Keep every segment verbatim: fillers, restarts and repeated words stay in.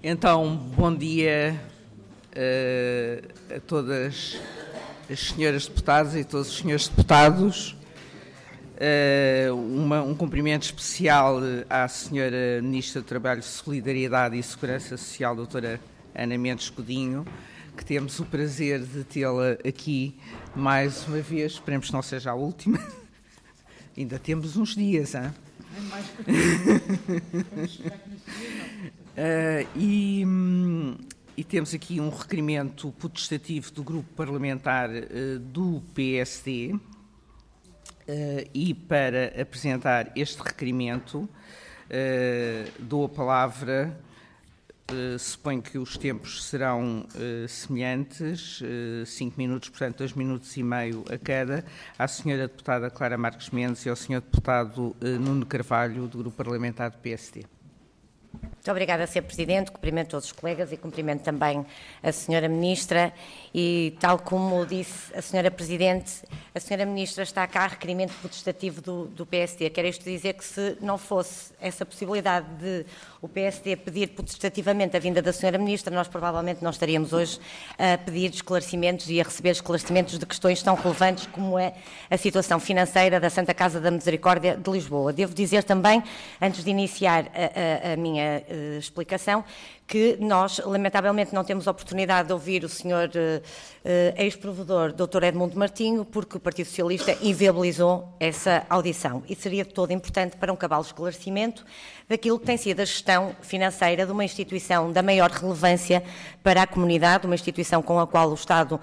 Então, bom dia uh, a todas as senhoras deputadas e todos os senhores deputados. Uh, uma, um cumprimento especial à senhora Ministra do Trabalho, Solidariedade e Segurança Social, doutora Ana Mendes Godinho, que temos o prazer de tê-la aqui mais uma vez. Esperemos que não seja a última. Ainda temos uns dias, hein? É mais uh, e, e temos aqui um requerimento potestativo do Grupo Parlamentar uh, do P S D uh, e para apresentar este requerimento uh, dou a palavra, uh, suponho que os tempos serão uh, semelhantes, uh, cinco minutos, portanto dois minutos e meio a cada, à senhora deputada Clara Marques Mendes e ao senhor deputado uh, Nuno Carvalho, do Grupo Parlamentar do P S D. Muito obrigada, senhor Presidente. Cumprimento todos os colegas e cumprimento também a senhora Ministra. E, tal como disse a senhora Presidente, a senhora Ministra está cá a requerimento potestativo do, do P S D. Quero isto dizer que, se não fosse essa possibilidade de o P S D pedir potestativamente a vinda da senhora Ministra, nós provavelmente não estaríamos hoje a pedir esclarecimentos e a receber esclarecimentos de questões tão relevantes como é a situação financeira da Santa Casa da Misericórdia de Lisboa. Devo dizer também, antes de iniciar a, a, a minha uh, explicação, que nós, lamentavelmente, não temos a oportunidade de ouvir o senhor uh, uh, ex-provedor, doutor Edmundo Martinho, porque o Partido Socialista inviabilizou essa audição. E seria de todo importante para um cabal esclarecimento daquilo que tem sido a gestão financeira de uma instituição da maior relevância para a comunidade, uma instituição com a qual o Estado uh,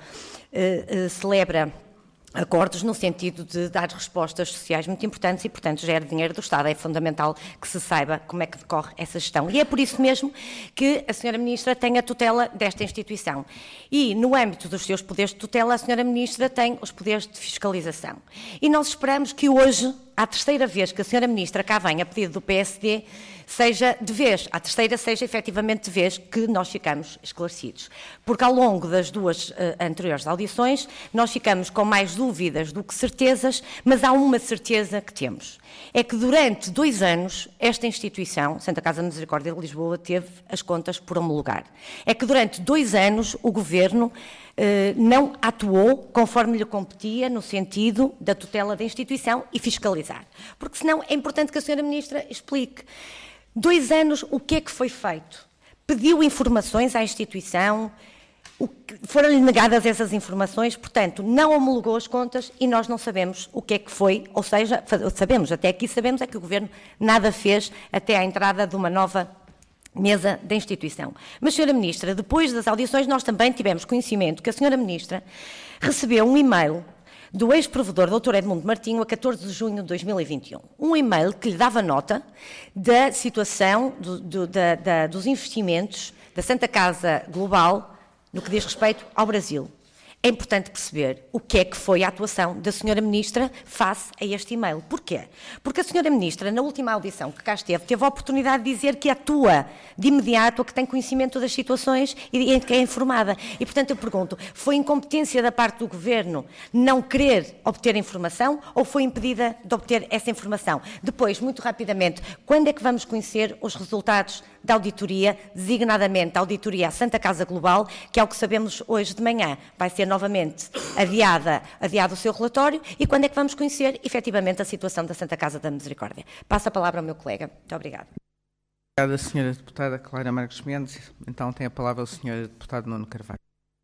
uh, celebra acordos no sentido de dar respostas sociais muito importantes e, portanto, gera dinheiro do Estado. É fundamental que se saiba como é que decorre essa gestão. E é por isso mesmo que a senhora Ministra tem a tutela desta instituição. E, no âmbito dos seus poderes de tutela, a senhora Ministra tem os poderes de fiscalização. E nós esperamos que hoje, à terceira vez que a senhora Ministra cá vem a pedido do P S D, seja de vez, à terceira seja efetivamente de vez que nós ficamos esclarecidos. Porque ao longo das duas uh, anteriores audições nós ficamos com mais dúvidas do que certezas, mas há uma certeza que temos. É que durante dois anos esta instituição, Santa Casa da Misericórdia de Lisboa, teve as contas por homologar. É que durante dois anos o Governo Uh, não atuou conforme lhe competia no sentido da tutela da instituição e fiscalizar. Porque senão é importante que a senhora Ministra explique. Dois anos, o que é que foi feito? Pediu informações à instituição, foram-lhe negadas essas informações, portanto, não homologou as contas e nós não sabemos o que é que foi, ou seja, sabemos, até aqui sabemos é que o Governo nada fez até à entrada de uma nova mesa da instituição. Mas, senhora Ministra, depois das audições nós também tivemos conhecimento que a senhora Ministra recebeu um e-mail do ex-provedor doutor Edmundo Martinho a catorze de junho de dois mil e vinte e um. Um e-mail que lhe dava nota da situação do, do, da, da, dos investimentos da Santa Casa Global no que diz respeito ao Brasil. É importante perceber o que é que foi a atuação da senhora Ministra face a este e-mail. Porquê? Porque a senhora Ministra, na última audição que cá esteve, teve a oportunidade de dizer que atua de imediato, que tem conhecimento das situações e que é informada. E, portanto, eu pergunto, foi incompetência da parte do Governo não querer obter informação ou foi impedida de obter essa informação? Depois, muito rapidamente, quando é que vamos conhecer os resultados da auditoria, designadamente a auditoria à Santa Casa Global, que é o que sabemos hoje de manhã? Vai ser novamente adiada, adiado o seu relatório, e quando é que vamos conhecer, efetivamente, a situação da Santa Casa da Misericórdia? Passo a palavra ao meu colega. Muito obrigada. Obrigada, senhora deputada Clara Marques Mendes. Então tem a palavra o senhor deputado Nuno Carvalho.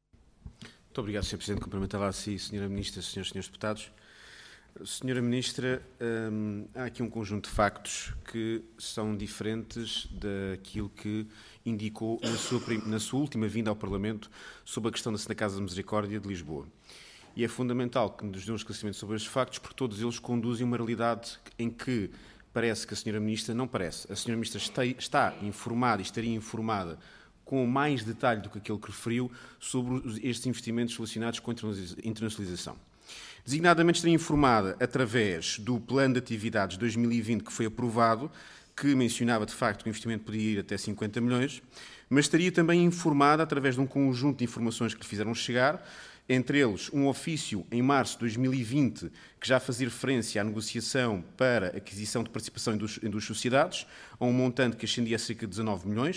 Muito obrigado, senhor Presidente. Cumprimentava a si, senhora Ministra, senhores e senhores deputados. Senhora Ministra, hum, há aqui um conjunto de factos que são diferentes daquilo que indicou na sua, na sua última vinda ao Parlamento sobre a questão da Santa Casa da Misericórdia de Lisboa. E é fundamental que nos dê um esclarecimento sobre estes factos, porque todos eles conduzem uma realidade em que parece que a senhora Ministra não parece. A senhora Ministra está, está informada e estaria informada com mais detalhe do que aquele que referiu sobre estes investimentos relacionados com a internacionalização. Designadamente estaria informada através do Plano de Atividades dois mil e vinte que foi aprovado, que mencionava de facto que o investimento podia ir até cinquenta milhões, mas estaria também informada através de um conjunto de informações que lhe fizeram chegar, entre eles um ofício em março de dois mil e vinte que já fazia referência à negociação para aquisição de participação em duas, em duas sociedades, a um montante que ascendia a cerca de dezanove milhões,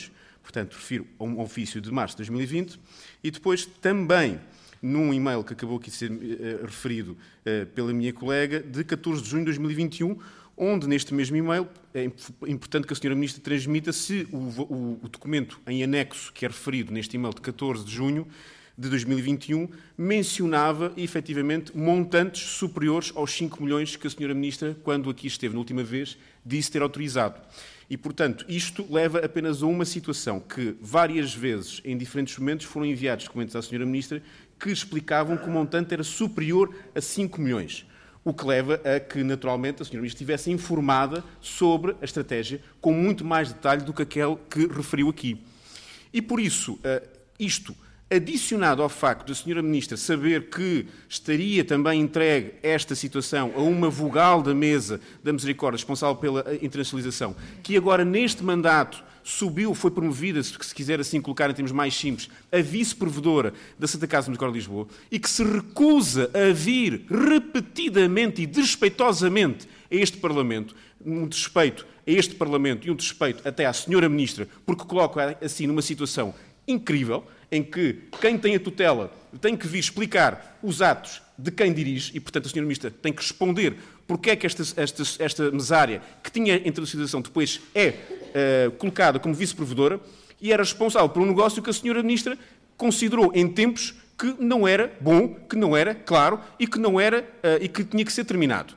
portanto, refiro a um ofício de março de dois mil e vinte, e depois também num e-mail que acabou aqui de ser uh, referido uh, pela minha colega, de catorze de junho de dois mil e vinte e um, onde, neste mesmo e-mail, é importante que a senhora Ministra transmita se o, o, o documento em anexo que é referido neste e-mail de catorze de junho de dois mil e vinte e um mencionava, efetivamente, montantes superiores aos cinco milhões que a senhora Ministra, quando aqui esteve na última vez, disse ter autorizado. E, portanto, isto leva apenas a uma situação que, várias vezes, em diferentes momentos, foram enviados documentos à senhora Ministra que explicavam que o montante era superior a cinco milhões. O que leva a que, naturalmente, a senhora Ministra estivesse informada sobre a estratégia com muito mais detalhe do que aquele que referiu aqui. E, por isso, isto, adicionado ao facto da senhora Ministra saber que estaria também entregue esta situação a uma vogal da mesa da Misericórdia, responsável pela internacionalização, que agora, neste mandato, subiu, foi promovida, se quiser assim colocar em termos mais simples, a vice-provedora da Santa Casa de Misericórdia de Lisboa, e que se recusa a vir repetidamente e desrespeitosamente a este Parlamento, um desrespeito a este Parlamento e um desrespeito até à senhora Ministra, porque coloca assim numa situação incrível, em que quem tem a tutela tem que vir explicar os atos de quem dirige, e, portanto, a senhora Ministra tem que responder porque é que esta, esta, esta mesária, que tinha internacionalização, depois é uh, colocada como vice-provedora, e era responsável por um negócio que a senhora Ministra considerou em tempos que não era bom, que não era claro e que não era uh, e que tinha que ser terminado.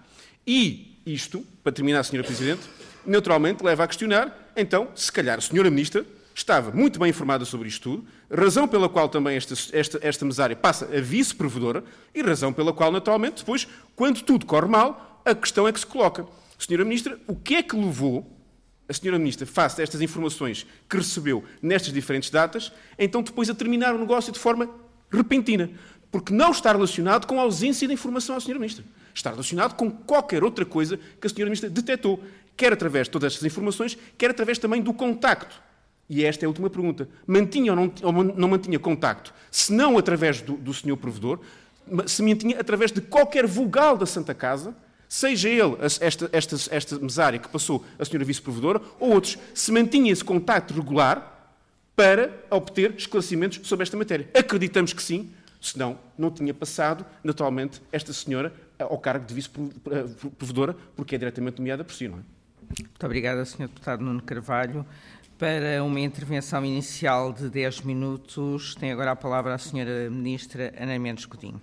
E isto, para terminar, senhora Presidente, naturalmente leva a questionar, então, se calhar a senhora Ministra estava muito bem informada sobre isto tudo, razão pela qual também esta, esta, esta mesária passa a vice-provedora e razão pela qual, naturalmente, depois, quando tudo corre mal, a questão é que se coloca. Senhora Ministra, o que é que levou a senhora Ministra, face a estas informações que recebeu nestas diferentes datas, então depois a terminar o negócio de forma repentina? Porque não está relacionado com a ausência de informação à senhora Ministra. Está relacionado com qualquer outra coisa que a senhora Ministra detectou, quer através de todas estas informações, quer através também do contacto. E esta é a última pergunta. Mantinha ou não, ou não mantinha contacto, se não através do, do senhor provedor, se mantinha através de qualquer vogal da Santa Casa, seja ele esta, esta, esta mesária que passou a senhora vice-provedora, ou outros, se mantinha esse contacto regular para obter esclarecimentos sobre esta matéria. Acreditamos que sim, senão não tinha passado, naturalmente, esta senhora ao cargo de vice-provedora, porque é diretamente nomeada por si, não é? Muito obrigada, senhor Deputado Nuno Carvalho. Para uma intervenção inicial de dez minutos, tem agora a palavra a senhora Ministra Ana Mendes Godinho.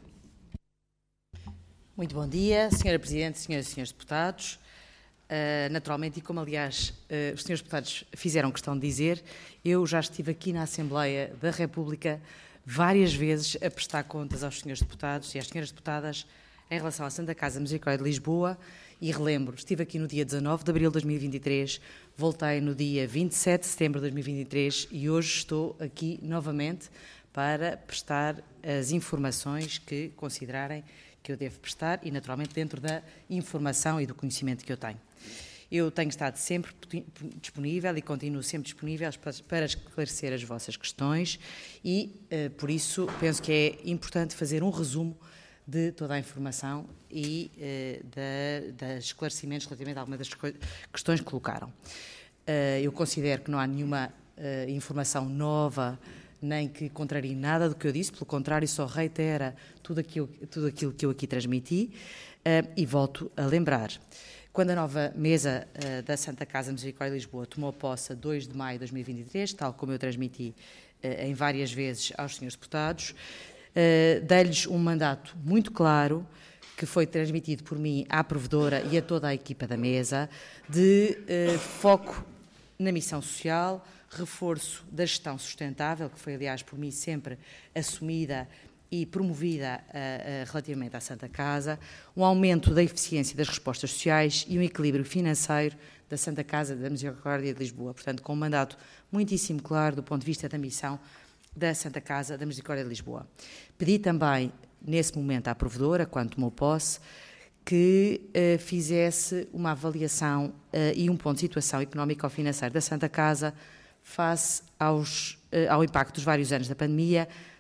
Muito bom dia, senhora Presidente, senhoras e senhores deputados. Uh, naturalmente, e como aliás uh, os senhores deputados fizeram questão de dizer, eu já estive aqui na Assembleia da República várias vezes a prestar contas aos senhores deputados e às senhoras deputadas em relação à Santa Casa Misericórdia de Lisboa. E relembro, estive aqui no dia dezanove de abril de dois mil e vinte e três, voltei no dia vinte e sete de setembro de dois mil e vinte e três e hoje estou aqui novamente para prestar as informações que considerarem que eu devo prestar e, naturalmente, dentro da informação e do conhecimento que eu tenho. Eu tenho estado sempre disponível e continuo sempre disponível para esclarecer as vossas questões e, por isso, penso que é importante fazer um resumo de toda a informação e uh, da, das esclarecimentos relativamente a algumas das questões que colocaram. Uh, eu considero que não há nenhuma uh, informação nova, nem que contrarie nada do que eu disse, pelo contrário, só reitera tudo aquilo, tudo aquilo que eu aqui transmiti uh, e volto a lembrar. Quando a nova mesa uh, da Santa Casa Misericórdia de Lisboa tomou posse a dois de maio de dois mil e vinte e três, tal como eu transmiti uh, em várias vezes aos senhores deputados, Uh, dei-lhes um mandato muito claro, que foi transmitido por mim à provedora e a toda a equipa da mesa, de uh, foco na missão social, reforço da gestão sustentável, que foi, aliás, por mim sempre assumida e promovida uh, uh, relativamente à Santa Casa, um aumento da eficiência das respostas sociais e um equilíbrio financeiro da Santa Casa da Misericórdia de Lisboa. Portanto, com um mandato muitíssimo claro do ponto de vista da missão da Santa Casa da Misericórdia de Lisboa. Pedi também, nesse momento, à provedora, quando tomou posse, que uh, fizesse uma avaliação uh, e um ponto de situação económico-financeiro da Santa Casa face aos, uh, ao impacto dos vários anos da pandemia,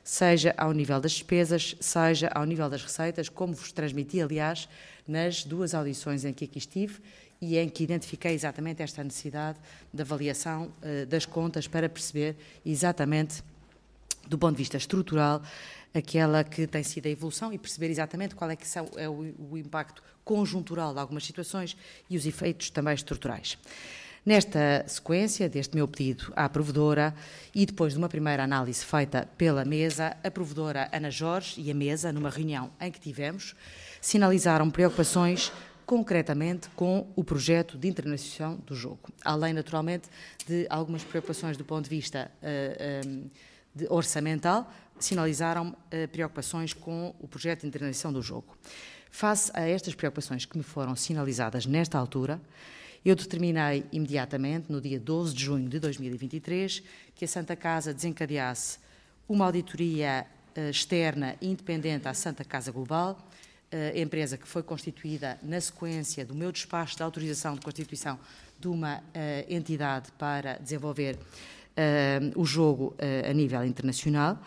seja ao nível das despesas, seja ao nível das receitas, como vos transmiti, aliás, nas duas audições em que aqui estive e em que identifiquei exatamente esta necessidade de avaliação uh, das contas para perceber exatamente, do ponto de vista estrutural, aquela que tem sido a evolução e perceber exatamente qual é que são, é o, o impacto conjuntural de algumas situações e os efeitos também estruturais. Nesta sequência deste meu pedido à provedora e depois de uma primeira análise feita pela mesa, a provedora Ana Jorge e a mesa, numa reunião em que tivemos, sinalizaram preocupações concretamente com o projeto de internacionalização do jogo, além naturalmente de algumas preocupações do ponto de vista uh, um, de orçamental, sinalizaram uh, preocupações com o projeto de internacionalização do jogo. Face a estas preocupações que me foram sinalizadas nesta altura, eu determinei imediatamente, no dia doze de junho de dois mil e vinte e três, que a Santa Casa desencadeasse uma auditoria uh, externa e independente à Santa Casa Global, uh, empresa que foi constituída na sequência do meu despacho de autorização de constituição de uma uh, entidade para desenvolver uh, o jogo uh, a nível internacional.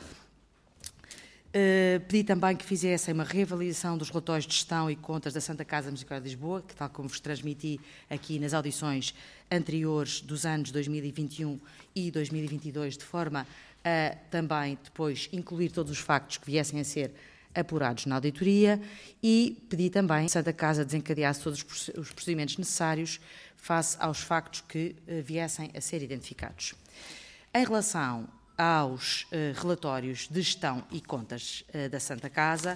Uh, pedi também que fizessem uma reavaliação dos relatórios de gestão e contas da Santa Casa Misericórdia de Lisboa, que tal como vos transmiti aqui nas audições anteriores dos anos dois mil e vinte e um e dois mil e vinte e dois, de forma a também depois incluir todos os factos que viessem a ser apurados na auditoria, e pedi também que a Santa Casa desencadeasse todos os procedimentos necessários face aos factos que uh, viessem a ser identificados. Em relação aos uh, relatórios de gestão e contas uh, da Santa Casa,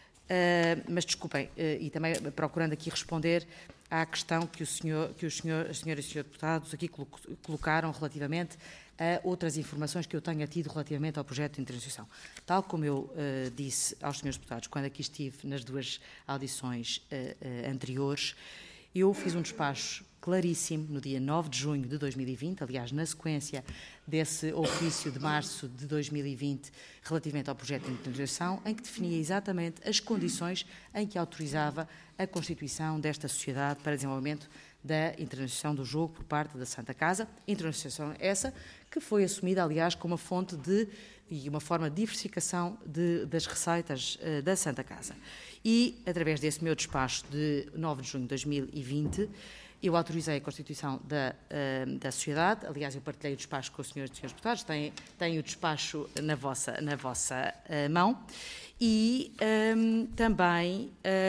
uh, mas desculpem, uh, e também procurando aqui responder à questão que, o senhor, que os senhor, as senhoras e senhores deputados aqui colocaram relativamente a outras informações que eu tenha tido relativamente ao projeto de internacionalização. Tal como eu uh, disse aos senhores deputados, quando aqui estive nas duas audições uh, uh, anteriores, eu fiz um despacho claríssimo no dia nove de junho de dois mil e vinte, aliás, na sequência desse ofício de março de dois mil e vinte, relativamente ao projeto de internacionalização, em que definia exatamente as condições em que autorizava a constituição desta sociedade para desenvolvimento da internacionalização do jogo por parte da Santa Casa, internacionalização essa que foi assumida, aliás, como uma fonte de e uma forma de diversificação de, das receitas uh, da Santa Casa. E, através desse meu despacho de nove de junho de dois mil e vinte, eu autorizei a constituição da, uh, da sociedade. Aliás, eu partilhei o despacho com os senhores e senhores deputados, têm, têm o despacho na vossa, na vossa uh, mão. E um, também,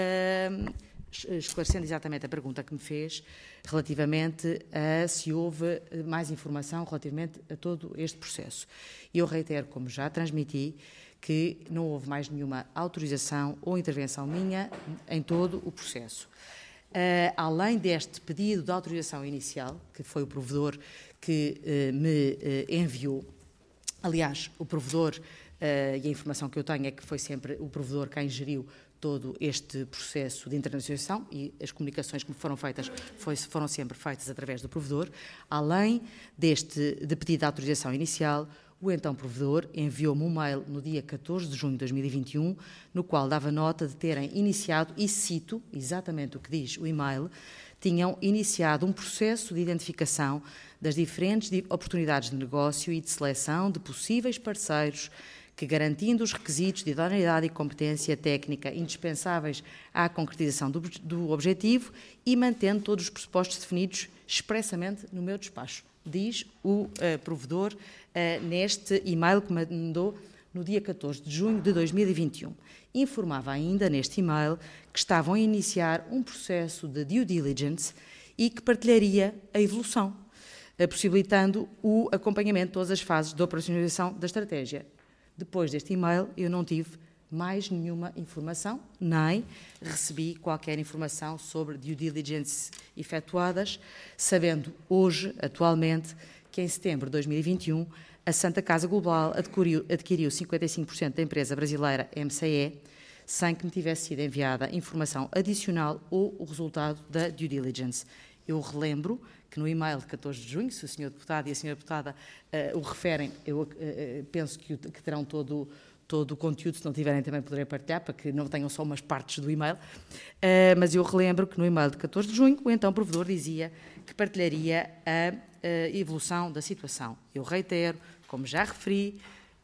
um, esclarecendo exatamente a pergunta que me fez, relativamente a se houve mais informação relativamente a todo este processo. Eu reitero, como já transmiti, que não houve mais nenhuma autorização ou intervenção minha em todo o processo. Uh, além deste pedido de autorização inicial, que foi o provedor que uh, me uh, enviou, aliás, o provedor, uh, e a informação que eu tenho é que foi sempre o provedor quem geriu todo este processo de internacionalização e as comunicações que me foram feitas foi, foram sempre feitas através do provedor. Além deste de pedido de autorização inicial, o então provedor enviou-me um mail no dia catorze de junho de dois mil e vinte e um, no qual dava nota de terem iniciado, e cito exatamente o que diz o e-mail, tinham iniciado um processo de identificação das diferentes oportunidades de negócio e de seleção de possíveis parceiros que, garantindo os requisitos de idoneidade e competência técnica indispensáveis à concretização do, do objetivo e mantendo todos os pressupostos definidos expressamente no meu despacho, diz o uh, provedor uh, neste e-mail que me mandou no dia catorze de junho de dois mil e vinte e um. Informava ainda neste e-mail que estavam a iniciar um processo de due diligence e que partilharia a evolução, uh, possibilitando o acompanhamento de todas as fases de operacionalização da estratégia. Depois deste e-mail, eu não tive mais nenhuma informação, nem recebi qualquer informação sobre due diligence efetuadas, sabendo hoje, atualmente, que em setembro de dois mil e vinte e um, a Santa Casa Global adquiriu, adquiriu cinquenta e cinco por cento da empresa brasileira M C E, sem que me tivesse sido enviada informação adicional ou o resultado da due diligence. Eu relembro que no e-mail de catorze de junho, se o senhor deputado e a senhora deputada uh, o referem, eu uh, penso que, que terão todo, todo o conteúdo, se não tiverem também poderei partilhar, para que não tenham só umas partes do e-mail, uh, mas eu relembro que no e-mail de catorze de junho, o então provedor dizia que partilharia a, a evolução da situação. Eu reitero, como já referi,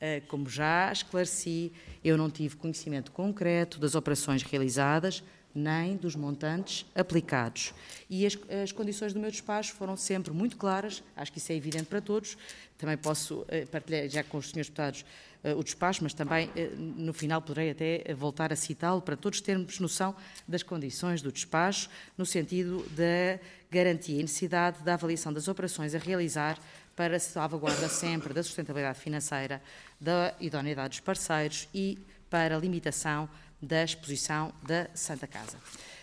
Como já esclareci, eu não tive conhecimento concreto das operações realizadas, nem dos montantes aplicados. E as, as condições do meu despacho foram sempre muito claras, acho que isso é evidente para todos. Também posso uh, partilhar já com os senhores deputados uh, o despacho, mas também uh, no final poderei até voltar a citá-lo para todos termos noção das condições do despacho, no sentido da garantia e necessidade da avaliação das operações a realizar para a salvaguarda sempre da sustentabilidade financeira, da idoneidade dos parceiros e para a limitação da exposição da Santa Casa.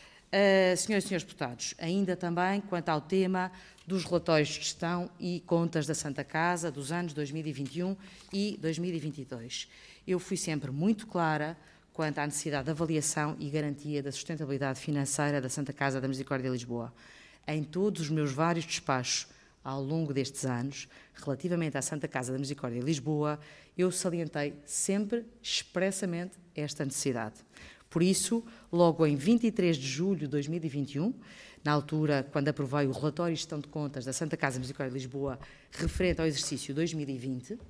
Uh, senhoras e senhores deputados, ainda também quanto ao tema dos relatórios de gestão e contas da Santa Casa dos anos dois mil e vinte e um e dois mil e vinte e dois. Eu fui sempre muito clara quanto à necessidade de avaliação e garantia da sustentabilidade financeira da Santa Casa da Misericórdia de Lisboa. Em todos os meus vários despachos ao longo destes anos, relativamente à Santa Casa da Misericórdia de Lisboa, eu salientei sempre expressamente esta necessidade. Por isso, logo em vinte e três de julho de dois mil e vinte e um, na altura, quando aprovei o relatório de gestão de contas da Santa Casa da Misericórdia de Lisboa, referente ao exercício dois mil e vinte,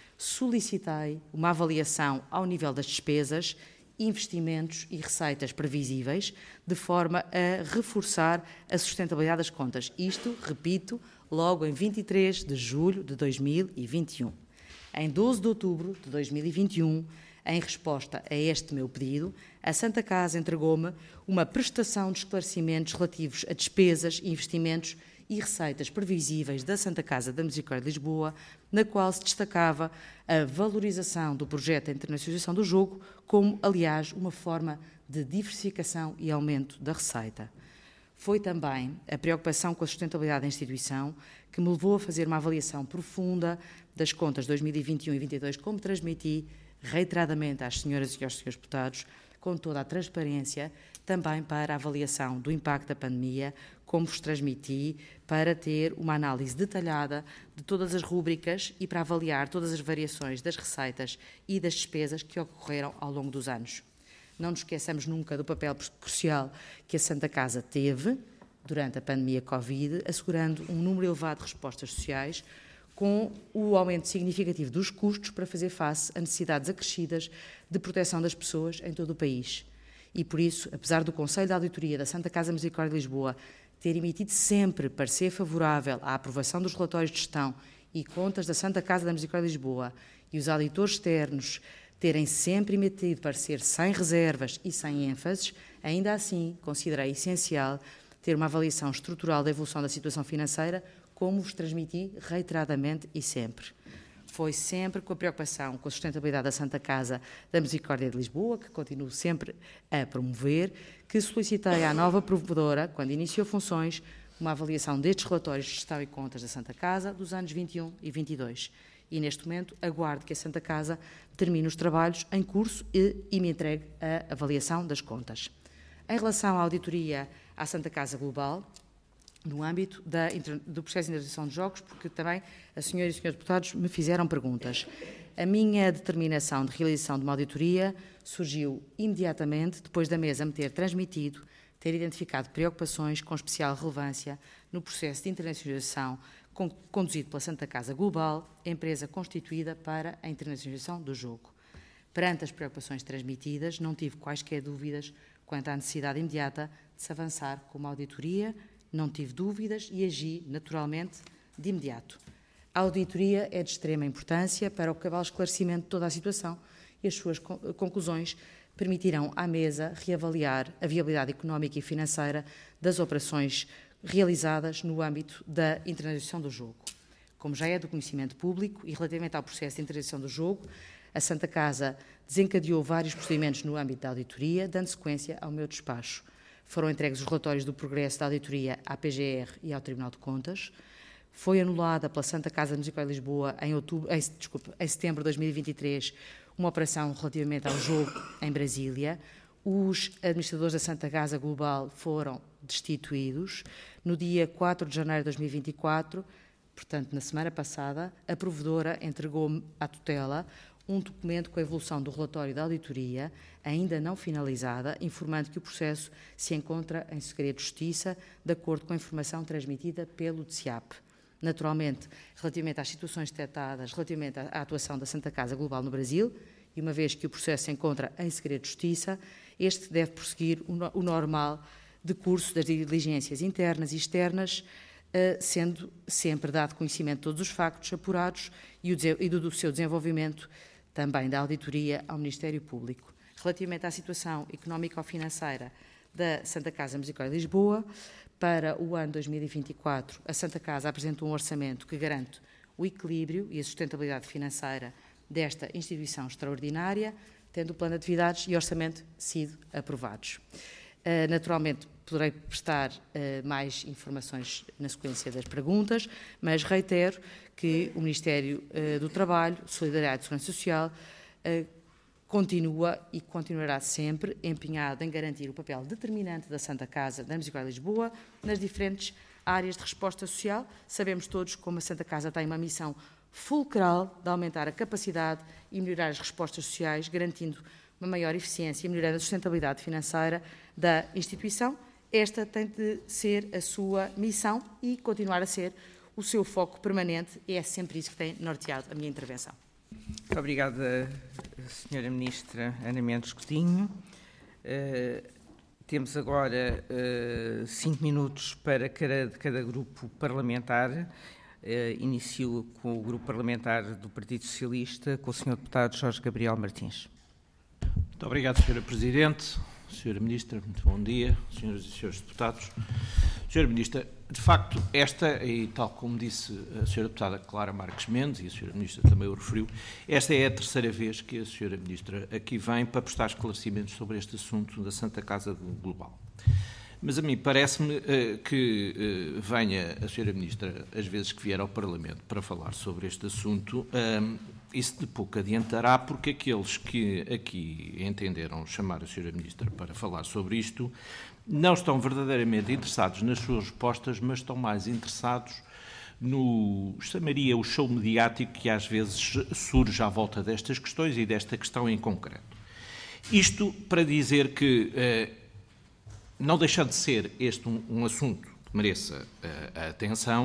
solicitei uma avaliação ao nível das despesas, investimentos e receitas previsíveis, de forma a reforçar a sustentabilidade das contas. Isto, repito, logo em vinte e três de julho de dois mil e vinte e um. Em doze de outubro de dois mil e vinte e um, em resposta a este meu pedido, a Santa Casa entregou-me uma prestação de esclarecimentos relativos a despesas, investimentos e receitas previsíveis da Santa Casa da Misericórdia de Lisboa, na qual se destacava a valorização do projeto de internacionalização do jogo, como, aliás, uma forma de diversificação e aumento da receita. Foi também a preocupação com a sustentabilidade da instituição que me levou a fazer uma avaliação profunda das contas dois mil e vinte e um e vinte e dois, como transmiti reiteradamente às senhoras e aos senhores deputados, com toda a transparência, também para a avaliação do impacto da pandemia, como vos transmiti, para ter uma análise detalhada de todas as rúbricas e para avaliar todas as variações das receitas e das despesas que ocorreram ao longo dos anos. Não nos esqueçamos nunca do papel crucial que a Santa Casa teve durante a pandemia Covid, assegurando um número elevado de respostas sociais, com o aumento significativo dos custos para fazer face a necessidades acrescidas de proteção das pessoas em todo o país. E por isso, apesar do Conselho de Auditoria da Santa Casa Misericórdia de Lisboa ter emitido sempre parecer favorável à aprovação dos relatórios de gestão e contas da Santa Casa da Misericórdia de Lisboa e os auditores externos terem sempre emitido parecer sem reservas e sem ênfases, ainda assim considerei essencial ter uma avaliação estrutural da evolução da situação financeira, como vos transmiti reiteradamente e sempre. Foi sempre com a preocupação com a sustentabilidade da Santa Casa da Misericórdia de Lisboa, que continuo sempre a promover, que solicitei à nova provedora, quando iniciou funções, uma avaliação destes relatórios de gestão e contas da Santa Casa dos anos vinte e um e vinte e dois. E, neste momento, aguardo que a Santa Casa termine os trabalhos em curso e, e me entregue a avaliação das contas. Em relação à auditoria à Santa Casa Global, no âmbito da, do processo de internacionalização de jogos, porque também as senhoras e senhores deputados me fizeram perguntas. A minha determinação de realização de uma auditoria surgiu imediatamente depois da mesa me ter transmitido, ter identificado preocupações com especial relevância no processo de internacionalização conduzido pela Santa Casa Global, empresa constituída para a internacionalização do jogo. Perante as preocupações transmitidas, não tive quaisquer dúvidas quanto à necessidade imediata de se avançar com uma auditoria. Não tive dúvidas e agi, naturalmente, de imediato. A auditoria é de extrema importância para o cabal esclarecimento de toda a situação e as suas conclusões permitirão à mesa reavaliar a viabilidade económica e financeira das operações realizadas no âmbito da internacionalização do jogo. Como já é do conhecimento público e relativamente ao processo de internacionalização do jogo, a Santa Casa desencadeou vários procedimentos no âmbito da auditoria, dando sequência ao meu despacho. Foram entregues os relatórios do progresso da auditoria à P G R e ao Tribunal de Contas. Foi anulada pela Santa Casa da Misericórdia de Lisboa em, outubro, em, desculpe, em setembro de dois mil e vinte e três uma operação relativamente ao jogo em Brasília. Os administradores da Santa Casa Global foram destituídos. No dia quatro de janeiro de dois mil e vinte e quatro, portanto, na semana passada, a provedora entregou-me à tutela um documento com a evolução do relatório da auditoria, ainda não finalizada, informando que o processo se encontra em segredo de justiça, de acordo com a informação transmitida pelo D C I A P. naturalmente, relativamente às situações detectadas, relativamente à atuação da Santa Casa Global no Brasil, e uma vez que o processo se encontra em segredo de justiça, este deve prosseguir o normal decurso das diligências internas e externas, sendo sempre dado conhecimento de todos os factos apurados e do seu desenvolvimento também da auditoria ao Ministério Público. Relativamente à situação económico-financeira da Santa Casa Misericórdia de Lisboa, para o ano dois mil e vinte e quatro, a Santa Casa apresentou um orçamento que garante o equilíbrio e a sustentabilidade financeira desta instituição extraordinária, tendo o plano de atividades e orçamento sido aprovados. Uh, naturalmente, poderei prestar uh, mais informações na sequência das perguntas, mas reitero que o Ministério uh, do Trabalho, Solidariedade e Segurança Social uh, continua e continuará sempre empenhado em garantir o papel determinante da Santa Casa da Misericórdia de Lisboa nas diferentes áreas de resposta social. Sabemos todos como a Santa Casa tem uma missão fulcral de aumentar a capacidade e melhorar as respostas sociais, garantindo uma maior eficiência e melhorando a sustentabilidade financeira da instituição. Esta tem de ser a sua missão e continuar a ser o seu foco permanente, e é sempre isso que tem norteado a minha intervenção. Muito obrigada, senhora Ministra Ana Mendes Coutinho. Uh, temos agora uh, cinco minutos para cada, cada grupo parlamentar. Uh, inicio com o grupo parlamentar do Partido Socialista, com o senhor deputado Jorge Gabriel Martins. Muito obrigado, senhora Presidente. senhora Ministra, muito bom dia, senhoras e senhores deputados. senhora Ministra, de facto, esta, e tal como disse a senhora deputada Clara Marques Mendes, e a senhora Ministra também o referiu, esta é a terceira vez que a senhora Ministra aqui vem para prestar esclarecimentos sobre este assunto da Santa Casa Global. Mas a mim parece-me uh, que uh, venha a senhora Ministra, às vezes que vier ao Parlamento para falar sobre este assunto, um, isso de pouco adiantará, porque aqueles que aqui entenderam chamar a senhora Ministra para falar sobre isto não estão verdadeiramente interessados nas suas respostas, mas estão mais interessados no, chamaria o show mediático que às vezes surge à volta destas questões e desta questão em concreto. Isto para dizer que... Uh, não deixando de ser este um, um assunto que mereça uh, a atenção,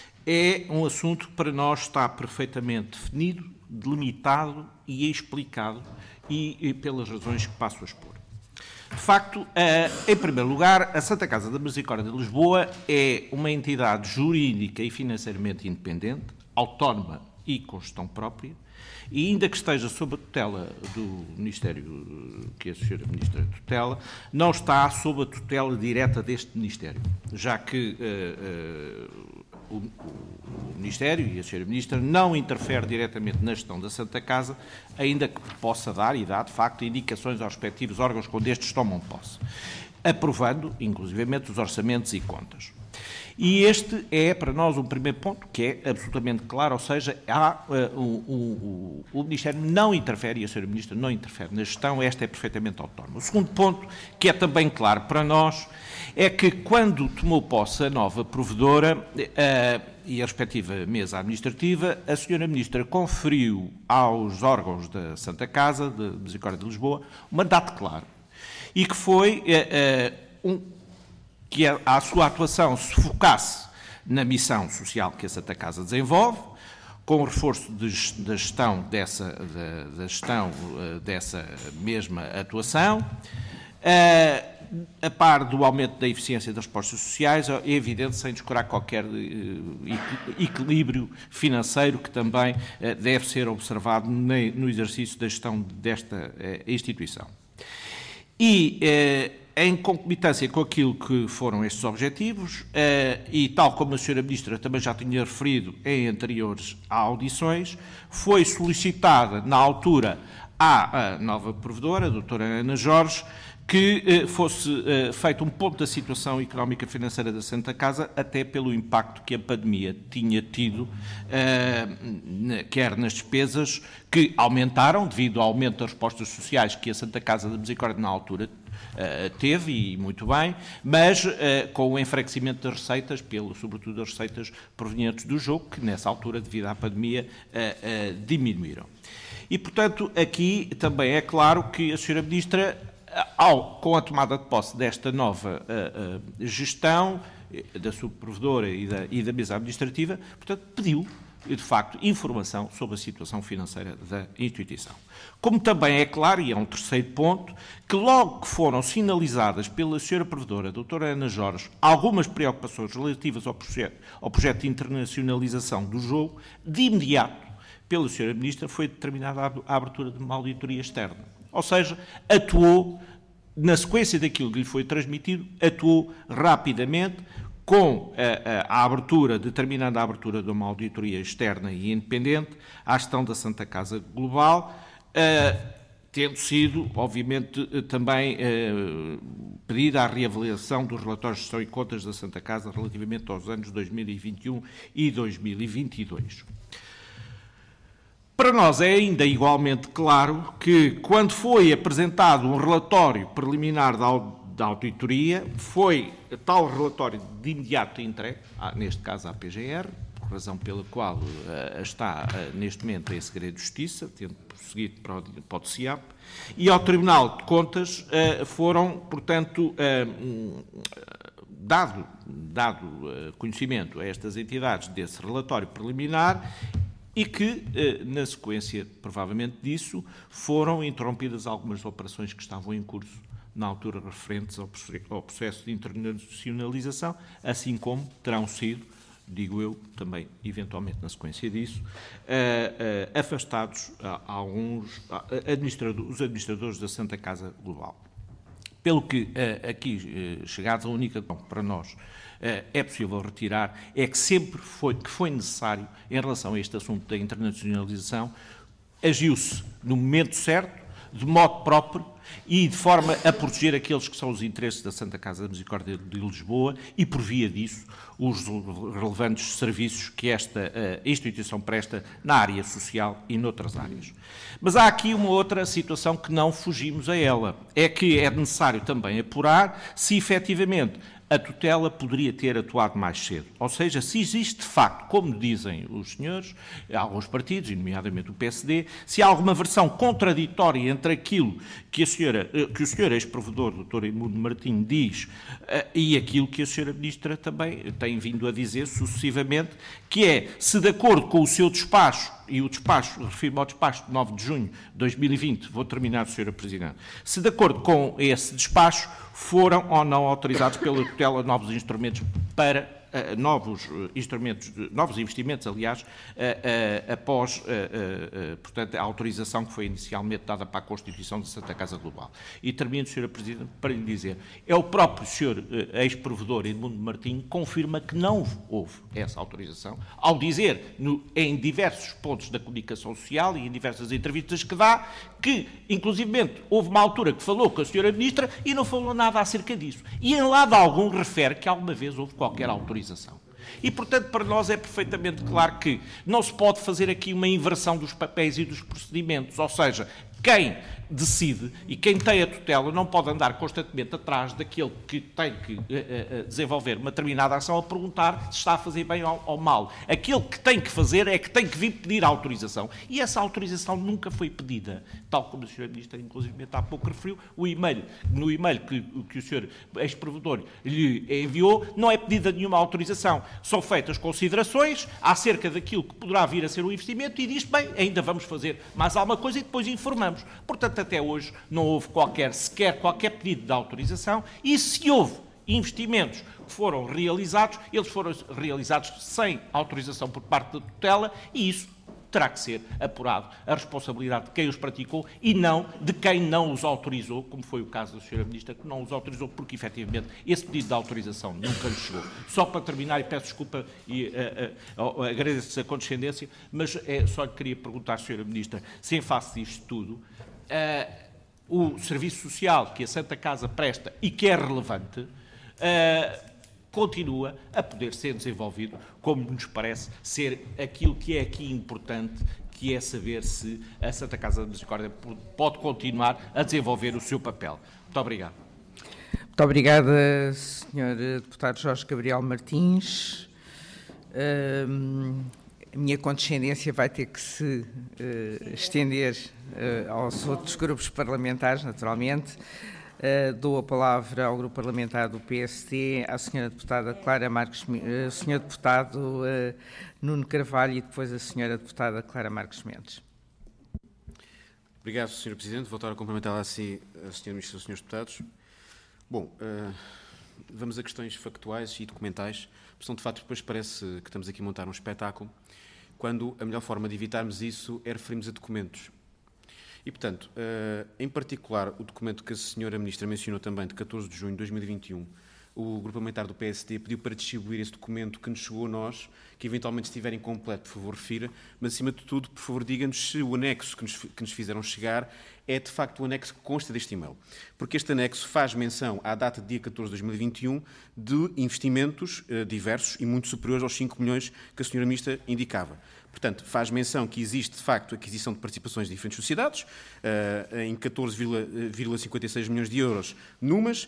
é um assunto que para nós está perfeitamente definido, delimitado e explicado, e, e pelas razões que passo a expor. De facto, uh, em primeiro lugar, a Santa Casa da Misericórdia de Lisboa é uma entidade jurídica e financeiramente independente, autónoma e com gestão própria, e ainda que esteja sob a tutela do Ministério que a senhora Ministra tutela, não está sob a tutela direta deste Ministério, já que uh, uh, o, o Ministério e a senhora Ministra não interfere diretamente na gestão da Santa Casa, ainda que possa dar, e dá de facto, indicações aos respectivos órgãos quando estes tomam posse, aprovando, inclusivamente, os orçamentos e contas. E este é, para nós, um primeiro ponto que é absolutamente claro, ou seja, há, uh, o, o, o Ministério não interfere, e a senhora Ministra não interfere na gestão, esta é perfeitamente autónoma. O segundo ponto, que é também claro para nós, é que quando tomou posse a nova provedora uh, e a respectiva mesa administrativa, a senhora Ministra conferiu aos órgãos da Santa Casa, de Misericórdia de Lisboa, um mandato claro, e que foi uh, uh, um... que a sua atuação se focasse na missão social que a Santa Casa desenvolve, com o reforço de, da gestão, dessa, da, da gestão uh, dessa mesma atuação, uh, a par do aumento da eficiência das respostas sociais, é evidente, sem descurar qualquer uh, equilíbrio financeiro que também uh, deve ser observado no exercício da gestão desta uh, instituição. E... Uh, em concomitância com aquilo que foram estes objetivos, uh, e tal como a senhora Ministra também já tinha referido em anteriores audições, foi solicitada na altura à nova provedora, a doutora Ana Jorge, que uh, fosse uh, feito um ponto da situação económica financeira da Santa Casa, até pelo impacto que a pandemia tinha tido, uh, quer nas despesas que aumentaram devido ao aumento das respostas sociais que a Santa Casa da Misericórdia na altura Uh, teve, e muito bem, mas uh, com o enfraquecimento das receitas, pelo, sobretudo das receitas provenientes do jogo, que nessa altura, devido à pandemia, uh, uh, diminuíram. E, portanto, aqui também é claro que a senhora Ministra, ao, com a tomada de posse desta nova uh, uh, gestão, da subprovedora e da, e da mesa administrativa, portanto, pediu, de facto, informação sobre a situação financeira da instituição. Como também é claro, e é um terceiro ponto, que logo que foram sinalizadas pela senhora Provedora, a doutora Ana Jorge, algumas preocupações relativas ao projeto, ao projeto de internacionalização do jogo, de imediato, pela senhora Ministra, foi determinada a abertura de uma auditoria externa. Ou seja, atuou, na sequência daquilo que lhe foi transmitido, atuou rapidamente, com a, a, a abertura, determinando a abertura de uma auditoria externa e independente à gestão da Santa Casa Global, uh, tendo sido, obviamente, também uh, pedida a reavaliação dos relatórios de gestão e contas da Santa Casa relativamente aos anos dois mil e vinte e um e dois mil e vinte e dois. Para nós é ainda igualmente claro que, quando foi apresentado um relatório preliminar da auditoria, da auditoria, foi tal relatório de imediato entregue, neste caso à P G R, por razão pela qual uh, está uh, neste momento em segredo de justiça, tendo prosseguido para o, para o D C I A P, e ao Tribunal de Contas uh, foram, portanto, uh, um, dado, dado uh, conhecimento a estas entidades desse relatório preliminar e que, uh, na sequência, provavelmente disso, foram interrompidas algumas operações que estavam em curso na altura referentes ao processo de internacionalização, assim como terão sido, digo eu, também eventualmente na sequência disso, uh, uh, afastados uh, alguns uh, administradores, os administradores da Santa Casa Global. Pelo que uh, aqui, uh, chegados à única conclusão para nós, uh, é possível retirar, é que sempre foi, que foi necessário, em relação a este assunto da internacionalização, agiu-se no momento certo, de modo próprio, e de forma a proteger aqueles que são os interesses da Santa Casa da Misericórdia de Lisboa e, por via disso, os relevantes serviços que esta uh, instituição presta na área social e noutras áreas. Mas há aqui uma outra situação que não fugimos a ela, é que é necessário também apurar se, efetivamente, a tutela poderia ter atuado mais cedo. Ou seja, se existe de facto, como dizem os senhores, alguns partidos, nomeadamente o P S D, se há alguma versão contraditória entre aquilo que, a senhora, que o senhor ex-provedor, doutor Edmundo Martins, diz e aquilo que a senhora Ministra também tem vindo a dizer sucessivamente, que é, se de acordo com o seu despacho, e o despacho, refiro-me ao despacho de nove de junho de dois mil e vinte, vou terminar, senhora Presidente, se de acordo com esse despacho foram ou não autorizados pela tutela novos instrumentos para uh, novos uh, instrumentos, novos investimentos, aliás, uh, uh, após, uh, uh, uh, portanto, a autorização que foi inicialmente dada para a constituição da Santa Casa Global. E termino, senhora Presidente, para lhe dizer, é o próprio senhor uh, ex-provedor Edmundo Martins que confirma que não houve essa autorização, ao dizer, no, em diversos pontos da comunicação social e em diversas entrevistas que dá, que, inclusivamente, houve uma altura que falou com a senhora Ministra e não falou nada acerca disso. E em lado algum refere que alguma vez houve qualquer autorização. E, portanto, para nós é perfeitamente claro que não se pode fazer aqui uma inversão dos papéis e dos procedimentos, ou seja, quem decide e quem tem a tutela não pode andar constantemente atrás daquele que tem que uh, uh, desenvolver uma determinada ação a perguntar se está a fazer bem ou, ou mal. Aquele que tem que fazer é que tem que vir pedir a autorização. E essa autorização nunca foi pedida. Tal como a senhora Ministra, inclusive, há pouco referiu, o e-mail, no e-mail que, que o senhor ex-provedor lhe enviou, não é pedida nenhuma autorização. São feitas considerações acerca daquilo que poderá vir a ser o investimento e diz, bem, ainda vamos fazer mais alguma coisa e depois informamos. Portanto, até hoje não houve qualquer, sequer qualquer pedido de autorização e se houve investimentos que foram realizados, eles foram realizados sem autorização por parte da tutela e isso terá que ser apurado a responsabilidade de quem os praticou e não de quem não os autorizou, como foi o caso da senhora Ministra, que não os autorizou porque, efetivamente, esse pedido de autorização nunca lhe chegou. Só para terminar, e peço desculpa e uh, uh, uh, agradeço a condescendência, mas uh, só lhe queria perguntar, senhora Ministra, se em face disto tudo, uh, o serviço social que a Santa Casa presta e que é relevante, uh, continua a poder ser desenvolvido, como nos parece ser aquilo que é aqui importante, que é saber se a Santa Casa da Misericórdia pode continuar a desenvolver o seu papel. Muito obrigado. Muito obrigada, senhor Deputado Jorge Gabriel Martins. Uh, a minha condescendência vai ter que se uh, estender uh, aos outros grupos parlamentares, naturalmente. Uh, dou a palavra ao grupo parlamentar do P S T, à senhora deputada Clara Marques, uh, senhor deputado uh, Nuno Carvalho e depois a senhora deputada Clara Marques Mendes. Obrigado, senhor Presidente. Voltar a cumprimentar assim a senhora Ministra e os senhores deputados. Bom, uh, vamos a questões factuais e documentais, porque de facto depois parece que estamos aqui a montar um espetáculo, quando a melhor forma de evitarmos isso é referirmos a documentos. E, portanto, uh, em particular, o documento que a senhora Ministra mencionou também, de catorze de junho de dois mil e vinte e um, o grupo parlamentar do P S D pediu para distribuir esse documento que nos chegou a nós, que eventualmente estiver incompleto, por favor, refira, mas, acima de tudo, por favor, diga-nos se o anexo que nos, que nos fizeram chegar é, de facto, o anexo que consta deste e-mail. Porque este anexo faz menção, à data de dia catorze de dois mil e vinte e um, de investimentos uh, diversos e muito superiores aos cinco milhões que a senhora Ministra indicava. Portanto, faz menção que existe, de facto, aquisição de participações de diferentes sociedades, uh, em catorze vírgula cinquenta e seis milhões de euros numas, uh,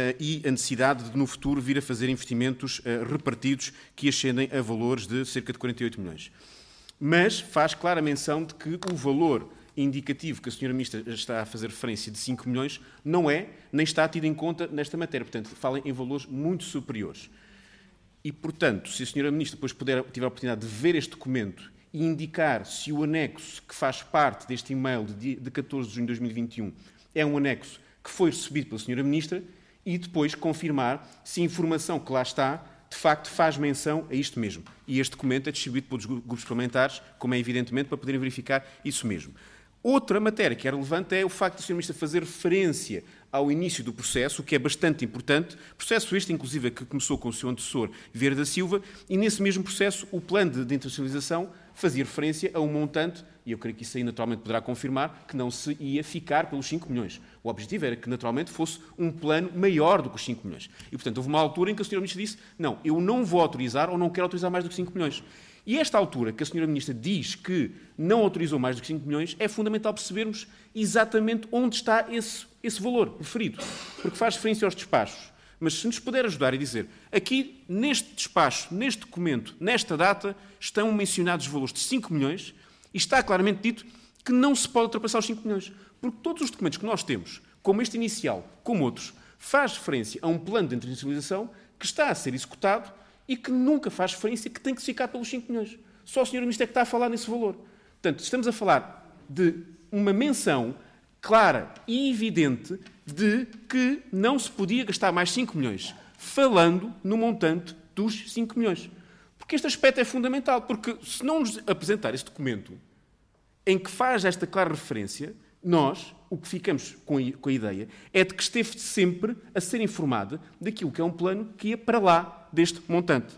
e a necessidade de, no futuro, vir a fazer investimentos uh, repartidos que ascendem a valores de cerca de quarenta e oito milhões. Mas faz clara menção de que o valor indicativo que a senhora Ministra está a fazer referência de cinco milhões não é, nem está tido em conta nesta matéria. Portanto, fala em valores muito superiores. E, portanto, se a senhora Ministra depois puder, tiver a oportunidade de ver este documento e indicar se o anexo que faz parte deste e-mail de, de catorze de junho de dois mil e vinte e um é um anexo que foi recebido pela senhora Ministra e depois confirmar se a informação que lá está, de facto, faz menção a isto mesmo. E este documento é distribuído pelos grupos parlamentares, como é evidentemente, para poderem verificar isso mesmo. Outra matéria que é relevante é o facto de a senhora Ministra fazer referência ao início do processo, o que é bastante importante, processo este, inclusive, que começou com o seu antecessor Vieira da Silva, e nesse mesmo processo o plano de, de internacionalização fazia referência a um montante, e eu creio que isso aí naturalmente poderá confirmar, que não se ia ficar pelos cinco milhões. O objetivo era que naturalmente fosse um plano maior do que os cinco milhões. E, portanto, houve uma altura em que a senhora Ministra disse, não, eu não vou autorizar ou não quero autorizar mais do que cinco milhões. E esta altura que a senhora Ministra diz que não autorizou mais do que cinco milhões, é fundamental percebermos exatamente onde está esse, esse valor referido, porque faz referência aos despachos. Mas se nos puder ajudar e dizer, aqui neste despacho, neste documento, nesta data, estão mencionados os valores de cinco milhões e está claramente dito que não se pode ultrapassar os cinco milhões, porque todos os documentos que nós temos, como este inicial, como outros, faz referência a um plano de internacionalização que está a ser executado e que nunca faz referência que tem que se ficar pelos cinco milhões. Só a senhora Ministra é que está a falar nesse valor. Portanto, estamos a falar de uma menção clara e evidente de que não se podia gastar mais cinco milhões, falando no montante dos cinco milhões. Porque este aspecto é fundamental, porque se não nos apresentar este documento em que faz esta clara referência, nós, o que ficamos com a, com a ideia é de que esteve sempre a ser informada daquilo que é um plano que ia para lá deste montante.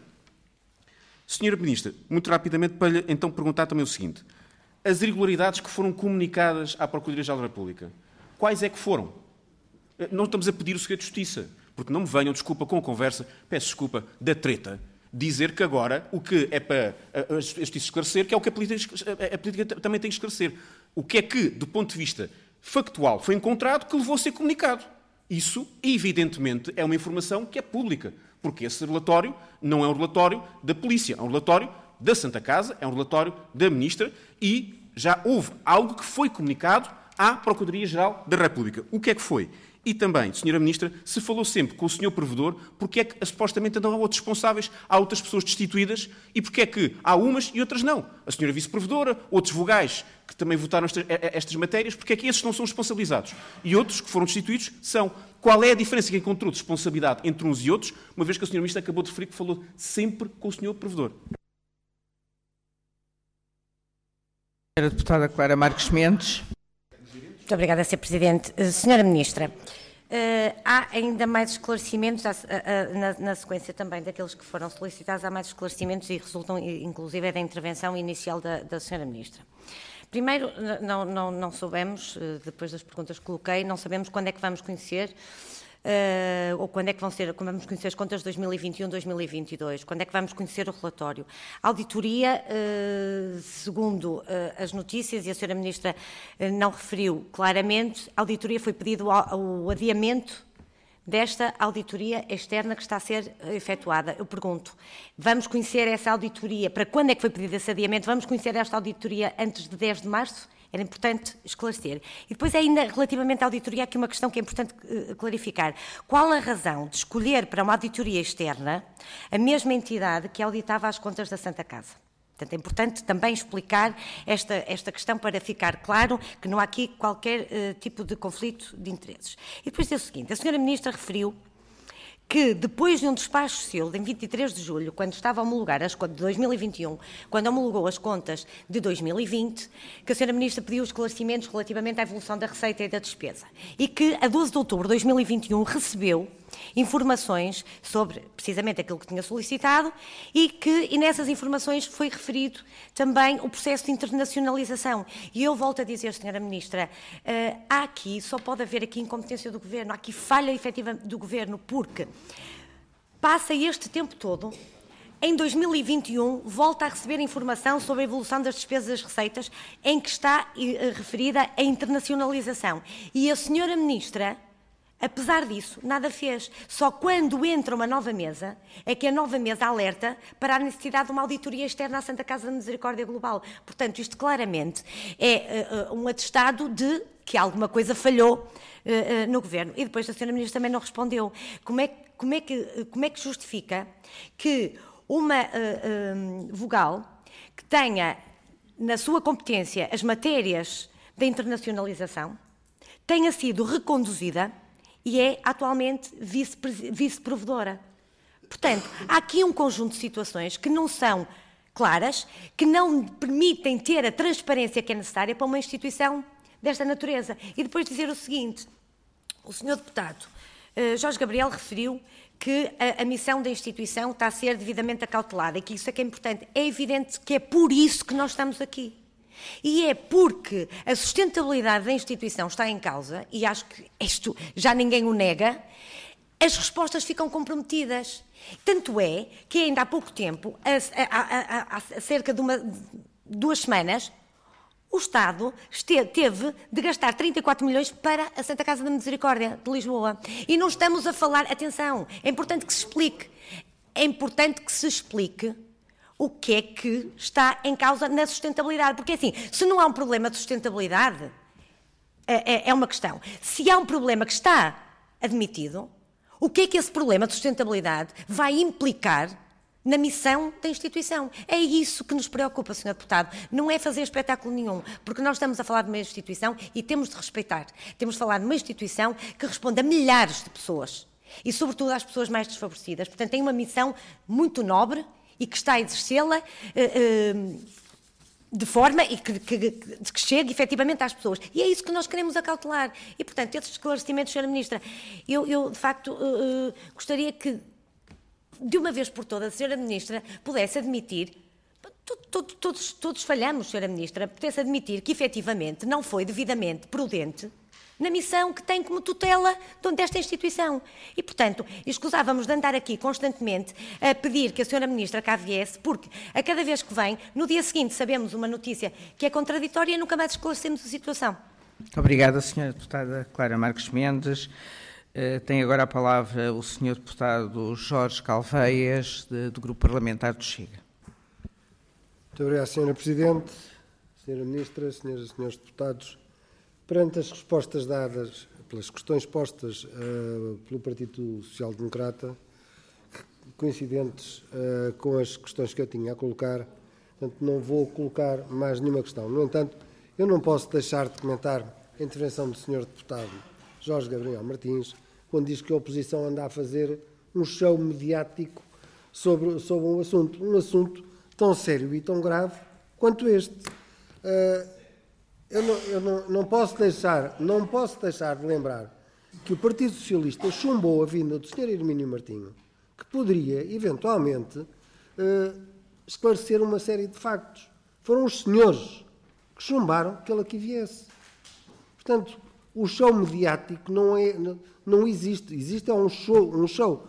senhora Ministra, muito rapidamente para lhe então perguntar também o seguinte. As irregularidades que foram comunicadas à Procuradoria-Geral da República, quais é que foram? Não estamos a pedir o segredo de justiça, porque não me venham, desculpa, com a conversa, peço desculpa, da treta, dizer que agora o que é para a justiça esclarecer, que é o que a política, a política também tem que esclarecer. O que é que, do ponto de vista factual, foi encontrado que levou a ser comunicado. Isso, evidentemente, é uma informação que é pública, porque esse relatório não é um relatório da polícia, é um relatório da Santa Casa, é um relatório da Ministra e já houve algo que foi comunicado à Procuradoria-Geral da República. O que é que foi? E também, senhora Ministra, se falou sempre com o senhor Provedor, porque é que supostamente não há outros responsáveis, há outras pessoas destituídas, e porque é que há umas e outras não? A senhora Vice-Provedora, outros vogais que também votaram estas, estas matérias, porque é que esses não são responsabilizados? E outros que foram destituídos são. Qual é a diferença que encontrou de responsabilidade entre uns e outros, uma vez que a senhora Ministra acabou de referir que falou sempre com o senhor Provedor? A deputada Clara Marques Mendes. Muito obrigada, senhor Presidente. Uh, senhora Ministra, uh, há ainda mais esclarecimentos, uh, uh, na, na sequência também daqueles que foram solicitados, há mais esclarecimentos e resultam, inclusive, é da intervenção inicial da, da senhora Ministra. Primeiro, não, não, não soubemos, uh, depois das perguntas que coloquei, não sabemos quando é que vamos conhecer, uh, ou quando é que vão ser, quando vamos conhecer as contas de dois mil e vinte e um, dois mil e vinte e dois, quando é que vamos conhecer o relatório. A auditoria, uh, segundo uh, as notícias, e a senhora Ministra uh, não referiu claramente, a auditoria foi pedido o adiamento desta auditoria externa que está a ser efetuada. Eu pergunto, vamos conhecer essa auditoria, para quando é que foi pedido esse adiamento? Vamos conhecer esta auditoria antes de dez de março? Era importante esclarecer. E depois, ainda relativamente à auditoria, aqui uma questão que é importante uh, clarificar. Qual a razão de escolher para uma auditoria externa a mesma entidade que auditava as contas da Santa Casa? Portanto, é importante também explicar esta, esta questão para ficar claro que não há aqui qualquer uh, tipo de conflito de interesses. E depois é o seguinte, a senhora Ministra referiu que depois de um despacho seu, em vinte e três de julho, quando estava a homologar as contas de dois mil e vinte e um, quando homologou as contas de dois mil e vinte, que a senhora Ministra pediu esclarecimentos relativamente à evolução da receita e da despesa. E que, a doze de outubro de dois mil e vinte e um, recebeu informações sobre, precisamente, aquilo que tinha solicitado e que, e nessas informações, foi referido também o processo de internacionalização. E eu volto a dizer, senhora Ministra, uh, há aqui, só pode haver aqui incompetência do Governo, há aqui falha efetiva do Governo, porque passa este tempo todo, em dois mil e vinte e um, volta a receber informação sobre a evolução das despesas e das receitas, em que está uh, referida a internacionalização. E a senhora Ministra, apesar disso, nada fez. Só quando entra uma nova mesa é que a nova mesa alerta para a necessidade de uma auditoria externa à Santa Casa da Misericórdia Global. Portanto, isto claramente é uh, um atestado de que alguma coisa falhou uh, uh, no Governo. E depois a senhora Ministra também não respondeu. Como é, como é, que, como é que justifica que uma uh, uh, vogal que tenha na sua competência as matérias da internacionalização tenha sido reconduzida e é atualmente vice-provedora. Portanto, há aqui um conjunto de situações que não são claras, que não permitem ter a transparência que é necessária para uma instituição desta natureza. E depois dizer o seguinte, o senhor deputado uh, Jorge Gabriel referiu que a, a missão da instituição está a ser devidamente acautelada e que isso é que é importante. É evidente que é por isso que nós estamos aqui. E é porque a sustentabilidade da instituição está em causa, e acho que isto já ninguém o nega, as respostas ficam comprometidas. Tanto é que ainda há pouco tempo, há, cerca de uma, duas semanas, o Estado teve de gastar trinta e quatro milhões para a Santa Casa da Misericórdia de Lisboa. E não estamos a falar, atenção, é importante que se explique, é importante que se explique o que é que está em causa na sustentabilidade. Porque, assim, se não há um problema de sustentabilidade, é, é uma questão. Se há um problema que está admitido, o que é que esse problema de sustentabilidade vai implicar na missão da instituição? É isso que nos preocupa, senhor Deputado. Não é fazer espetáculo nenhum, porque nós estamos a falar de uma instituição e temos de respeitar. Temos de falar de uma instituição que responde a milhares de pessoas e, sobretudo, às pessoas mais desfavorecidas. Portanto, tem uma missão muito nobre e que está a exercê-la uh, uh, de forma e que, que, que chegue efetivamente às pessoas. E é isso que nós queremos acautelar. E, portanto, esses esclarecimentos, senhora Ministra, eu, eu de facto, uh, uh, gostaria que, de uma vez por todas, a senhora Ministra pudesse admitir, todos, todos, todos falhamos, senhora Ministra, pudesse admitir que, efetivamente, não foi devidamente prudente na missão que tem como tutela desta instituição. E, portanto, escusávamos de andar aqui constantemente a pedir que a senhora Ministra cá viesse, porque a cada vez que vem, no dia seguinte sabemos uma notícia que é contraditória e nunca mais esclarecemos a situação. Obrigada, senhora Deputada Clara Marques Mendes. Uh, tem agora a palavra o senhor Deputado Jorge Calveias, de, do Grupo Parlamentar do Chega. Muito obrigado, senhora Presidente, senhora Ministra, senhoras e senhores deputados. Perante as respostas dadas pelas questões postas uh, pelo Partido Social Democrata, coincidentes uh, com as questões que eu tinha a colocar, portanto, não vou colocar mais nenhuma questão. No entanto, eu não posso deixar de comentar a intervenção do senhor Deputado Jorge Gabriel Martins, quando diz que a oposição anda a fazer um show mediático sobre, sobre um assunto, um assunto tão sério e tão grave quanto este. Uh, Eu, não, eu não, não, posso deixar, não posso deixar de lembrar que o Partido Socialista chumbou a vinda do senhor Hermínio Martinho, que poderia, eventualmente, uh, esclarecer uma série de factos. Foram os senhores que chumbaram que ele aqui viesse. Portanto, o show mediático não, é, não, não existe. Existe é um show, um show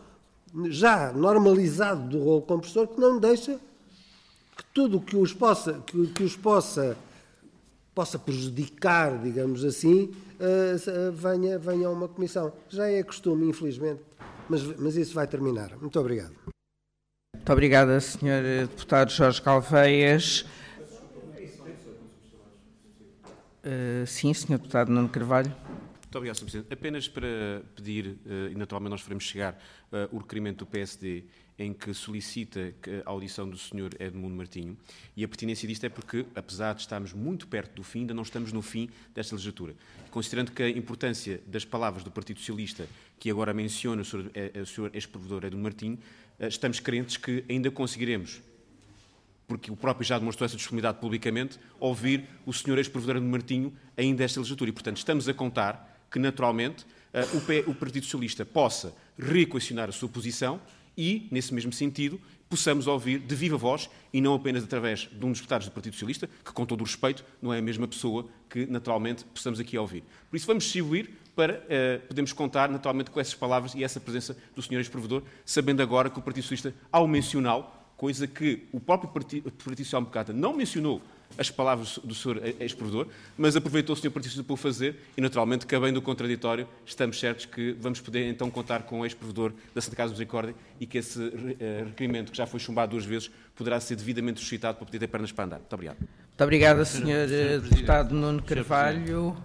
já normalizado do rolo compressor que não deixa que tudo o que os possa... Que, que os possa possa prejudicar, digamos assim, uh, venha, venha a uma comissão. Já é costume, infelizmente, mas, mas isso vai terminar. Muito obrigado. Muito obrigada, senhor Deputado Jorge Calveias. Uh, sim, senhor Deputado Nuno Carvalho. Muito obrigado, senhor Presidente. Apenas para pedir, uh, e naturalmente nós faremos chegar uh, o requerimento do P S D, em que solicita a audição do senhor Edmundo Martinho, e a pertinência disto é porque, apesar de estarmos muito perto do fim, ainda não estamos no fim desta legislatura. Considerando que a importância das palavras do Partido Socialista, que agora menciona o senhor, o senhor ex-provedor Edmundo Martinho, uh, estamos crentes que ainda conseguiremos, porque o próprio já demonstrou essa disponibilidade publicamente, ouvir o senhor ex-provedor Edmundo Martinho ainda esta legislatura. E, portanto, estamos a contar que, naturalmente, uh, o, P, o Partido Socialista possa reequacionar a sua posição e, nesse mesmo sentido, possamos ouvir de viva voz, e não apenas através de um dos deputados do Partido Socialista, que, com todo o respeito, não é a mesma pessoa que, naturalmente, possamos aqui ouvir. Por isso, vamos distribuir para uh, podermos contar, naturalmente, com essas palavras e essa presença do senhor ex-provedor, sabendo agora que o Partido Socialista, ao mencioná-lo, coisa que o próprio Partido, Partido Social Democrata não mencionou as palavras do senhor ex-provedor, mas aproveitou o senhor Partido Socialista para o fazer e, naturalmente, cabendo o contraditório, estamos certos que vamos poder, então, contar com o ex-provedor da Santa Casa de Misericórdia e que esse uh, requerimento, que já foi chumbado duas vezes, poderá ser devidamente suscitado para poder ter pernas para andar. Muito obrigado. Muito obrigado, senhor Deputado Nuno Carvalho.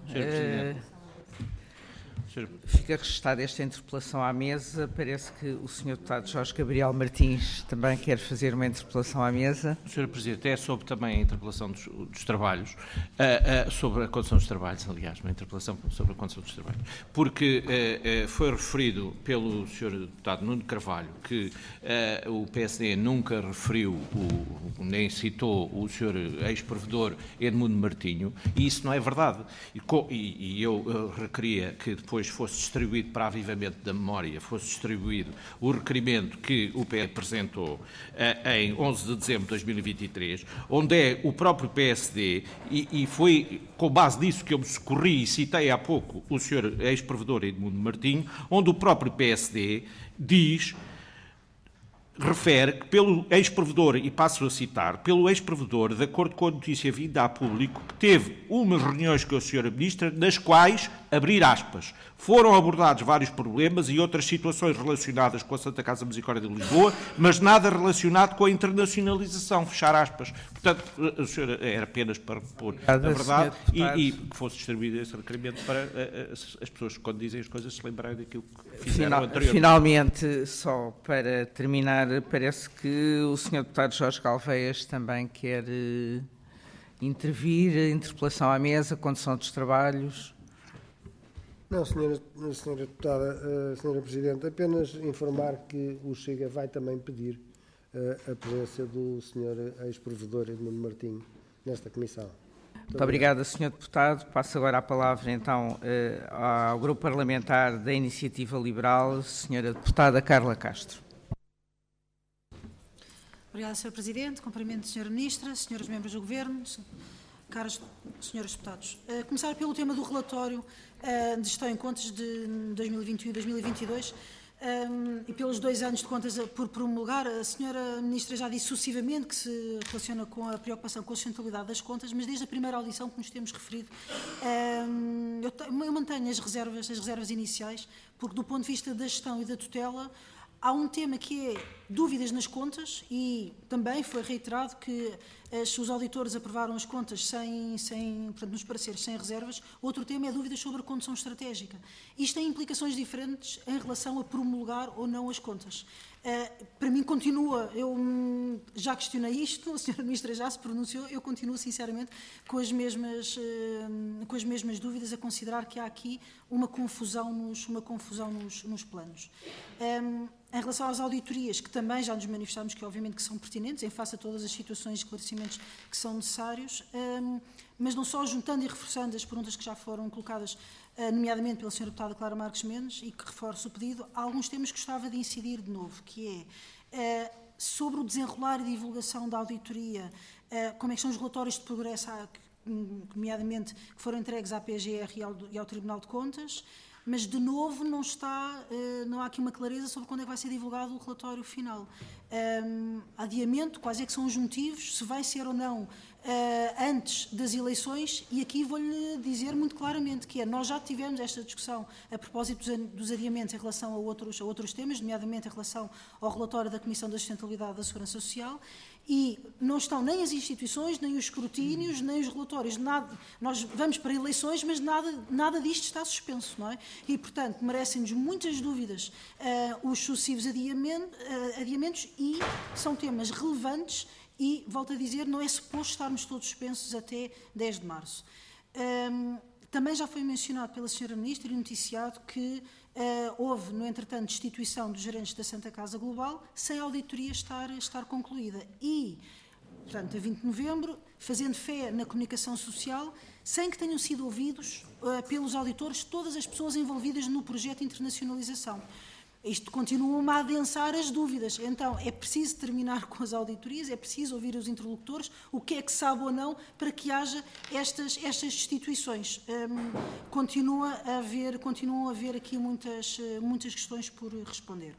Fica registada esta interpelação à mesa. Parece que o senhor Deputado Jorge Gabriel Martins também quer fazer uma interpelação à mesa. senhor Presidente, é sobre também a interpelação dos, dos trabalhos, uh, uh, sobre a condição dos trabalhos, aliás, uma interpelação sobre a condição dos trabalhos, porque uh, uh, foi referido pelo senhor Deputado Nuno Carvalho que uh, o P S D nunca referiu, o, nem citou o senhor ex-provedor Edmundo Martinho, e isso não é verdade. E, e, e eu uh, requeria que depois fosse distribuído para avivamento da memória, fosse distribuído o requerimento que o P S D apresentou uh, em onze de dezembro de dois mil e vinte e três, onde é o próprio P S D, e, e foi com base nisso que eu me socorri e citei há pouco o senhor ex-provedor Edmundo Martinho, onde o próprio P S D diz, refere que pelo ex-provedor, e passo a citar, pelo ex-provedor, de acordo com a notícia vinda a público, que teve umas reuniões com a senhora Ministra, nas quais, abrir aspas, foram abordados vários problemas e outras situações relacionadas com a Santa Casa de Misericórdia de Lisboa, mas nada relacionado com a internacionalização, fechar aspas. Portanto, a senhora era apenas para repor a verdade e, e que fosse distribuído esse requerimento para as, as pessoas, quando dizem as coisas, se lembrarem daquilo que fizeram Final, anteriormente. Finalmente, só para terminar, parece que o senhor Deputado Jorge Galveias também quer uh, intervir, interpelação à mesa, condução dos trabalhos. Não, senhora, senhora Deputada, uh, senhora Presidente, apenas informar que o Chega vai também pedir uh, a presença do senhor ex-provedor Edmundo Martinho nesta comissão. Muito, Muito obrigado, senhor Deputado. Passo agora a palavra, então, uh, ao Grupo Parlamentar da Iniciativa Liberal, senhora Deputada Carla Castro. Obrigada, senhor Presidente. Cumprimento a senhora Ministra, senhores membros do Governo, caros senhores deputados. Uh, começar pelo tema do relatório uh, de gestão em contas de dois mil e vinte e um e dois mil e vinte e dois um, e pelos dois anos de contas por promulgar. A senhora Ministra já disse sucessivamente que se relaciona com a preocupação com a sustentabilidade das contas, mas desde a primeira audição que nos temos referido, um, eu, eu mantenho as reservas, as reservas iniciais, porque do ponto de vista da gestão e da tutela, há um tema que é dúvidas nas contas e também foi reiterado que as, os auditores aprovaram as contas sem, sem, portanto, nos pareceres sem reservas. Outro tema é dúvidas sobre a condução estratégica. Isto tem implicações diferentes em relação a promulgar ou não as contas. Uh, para mim continua, eu hum, já questionei isto, a senhora Ministra já se pronunciou, eu continuo sinceramente com as mesmas, uh, com as mesmas dúvidas, a considerar que há aqui uma confusão nos, uma confusão nos, nos planos. Um, em relação às auditorias, que também já nos manifestamos que obviamente que são pertinentes, em face a todas as situações e esclarecimentos que são necessários, um, mas não só juntando e reforçando as perguntas que já foram colocadas, uh, nomeadamente pela senhora Deputada Clara Marques Mendes, e que reforço o pedido, há alguns temas que gostava de incidir de novo, que é uh, sobre o desenrolar e divulgação da auditoria, uh, como é que são os relatórios de progresso, nomeadamente que foram entregues à P G R e ao, e ao Tribunal de Contas, mas de novo não está, não há aqui uma clareza sobre quando é que vai ser divulgado o relatório final. Um, adiamento, quais é que são os motivos, se vai ser ou não uh, antes das eleições, e aqui vou-lhe dizer muito claramente que é, nós já tivemos esta discussão a propósito dos, dos adiamentos em relação a outros, a outros temas, nomeadamente em relação ao relatório da Comissão da Sustentabilidade da Segurança Social, e não estão nem as instituições, nem os escrutínios, nem os relatórios, nada, nós vamos para eleições, mas nada, nada disto está suspenso, não é? E, portanto, merecem-nos muitas dúvidas uh, os sucessivos adiamentos, uh, adiamentos e são temas relevantes e, volto a dizer, não é suposto estarmos todos suspensos até dez de março. Um, também já foi mencionado pela senhora Ministra e noticiado que Uh, houve, no entretanto, destituição dos gerentes da Santa Casa Global, sem a auditoria estar, estar concluída. E, portanto, a vinte de novembro, fazendo fé na comunicação social, sem que tenham sido ouvidos uh, pelos auditores todas as pessoas envolvidas no projeto de internacionalização. Isto continua a adensar as dúvidas. Então, é preciso terminar com as auditorias, é preciso ouvir os interlocutores, o que é que sabe ou não, para que haja estas, estas destituições. Um, continua a haver, continuam a haver aqui muitas, muitas questões por responder.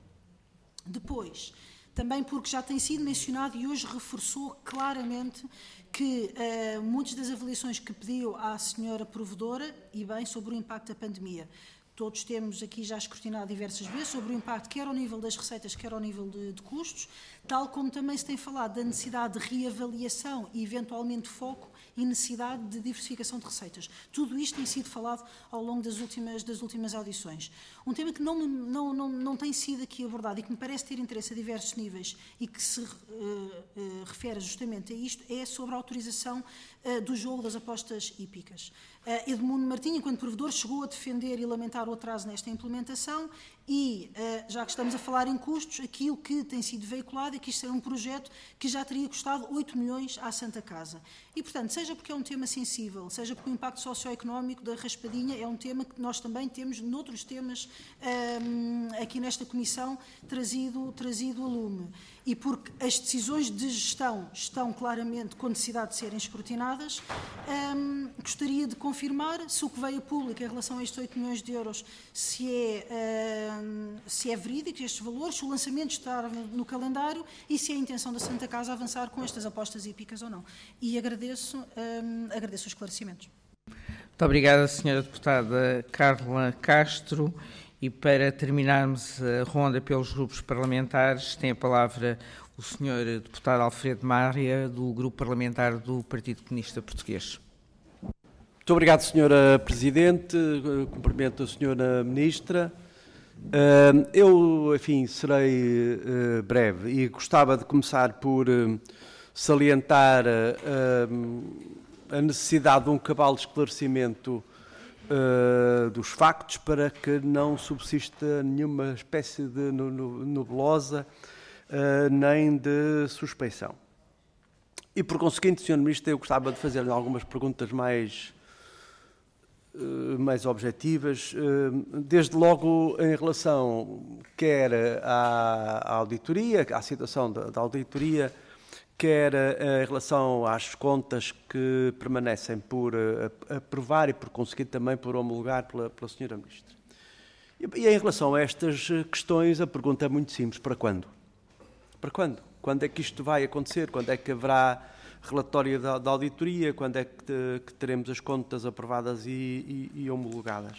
Depois, também porque já tem sido mencionado e hoje reforçou claramente que uh, muitas das avaliações que pediu à senhora provedora, e bem, sobre o impacto da pandemia, todos temos aqui já escrutinado diversas vezes sobre o impacto quer ao nível das receitas, quer ao nível de, de custos, tal como também se tem falado da necessidade de reavaliação e eventualmente foco e necessidade de diversificação de receitas. Tudo isto tem sido falado ao longo das últimas, das últimas audições. Um tema que não, não, não, não tem sido aqui abordado e que me parece ter interesse a diversos níveis e que se uh, uh, refere justamente a isto é sobre a autorização uh, do jogo das apostas hípicas. Uh, Edmundo Martins, enquanto provedor, chegou a defender e lamentar o atraso nesta implementação e, uh, já que estamos a falar em custos, aquilo que tem sido veiculado é que isto era um projeto que já teria custado oito milhões à Santa Casa. E, portanto, seja porque é um tema sensível, seja porque o impacto socioeconómico da raspadinha é um tema que nós também temos noutros temas um, aqui nesta Comissão trazido, trazido a lume. E porque as decisões de gestão estão claramente com necessidade de serem escrutinadas, um, gostaria de confirmar se o que veio a público em relação a estes oito milhões de euros se é, um, se é verídico, estes valores, se o lançamento está no calendário e se é a intenção da Santa Casa avançar com estas apostas hípicas ou não. E agradeço, um, agradeço os esclarecimentos. Muito obrigada, senhora Deputada Carla Castro. E para terminarmos a ronda pelos grupos parlamentares, tem a palavra o senhor Deputado Alfredo Mária, do Grupo Parlamentar do Partido Comunista Português. Muito obrigado, senhora Presidente. Cumprimento a senhora Ministra. Eu, enfim, serei breve e gostava de começar por salientar a necessidade de um cabal de esclarecimento Uh, dos factos para que não subsista nenhuma espécie de nebulosa uh, nem de suspeição. E, por conseguinte, senhor Ministro, eu gostava de fazer-lhe algumas perguntas mais, uh, mais objetivas, uh, desde logo em relação quer à, à auditoria, à situação da, da auditoria, quer em relação às contas que permanecem por aprovar e por conseguir também por homologar pela, pela senhora Ministra. E em relação a estas questões, a pergunta é muito simples. Para quando? Para quando? Quando é que isto vai acontecer? Quando é que haverá relatório da, da auditoria? Quando é que, te, que teremos as contas aprovadas e, e, e homologadas?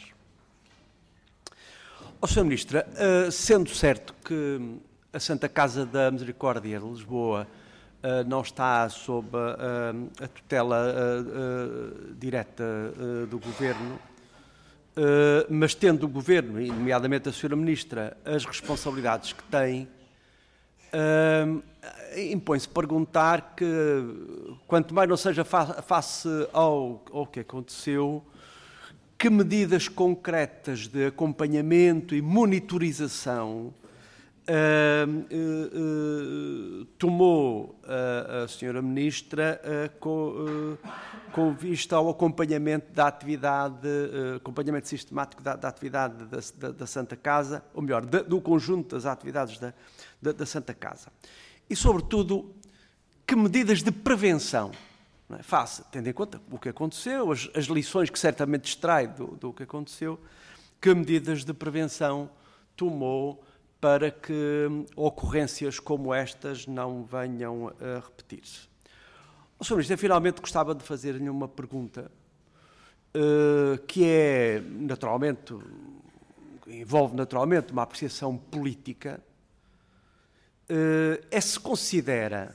Ó, senhora Ministra, sendo certo que a Santa Casa da Misericórdia de Lisboa Uh, não está sob uh, a tutela uh, uh, direta uh, do Governo, uh, mas tendo o Governo, e nomeadamente a senhora Ministra, as responsabilidades que tem, uh, impõe-se perguntar que, quanto mais não seja fa face ao, ao que aconteceu, que medidas concretas de acompanhamento e monitorização Uh, uh, uh, tomou uh, a senhora Ministra uh, com, uh, com vista ao acompanhamento da atividade, uh, acompanhamento sistemático da, da atividade da, da, da Santa Casa, ou melhor, da, do conjunto das atividades da, da, da Santa Casa. E, sobretudo, que medidas de prevenção, não é? Face, tendo em conta o que aconteceu, as, as lições que certamente extrai do, do que aconteceu, que medidas de prevenção tomou para que ocorrências como estas não venham a repetir-se. senhor Ministro, eu finalmente gostava de fazer-lhe uma pergunta uh, que é, naturalmente, envolve naturalmente uma apreciação política. Uh, é se considera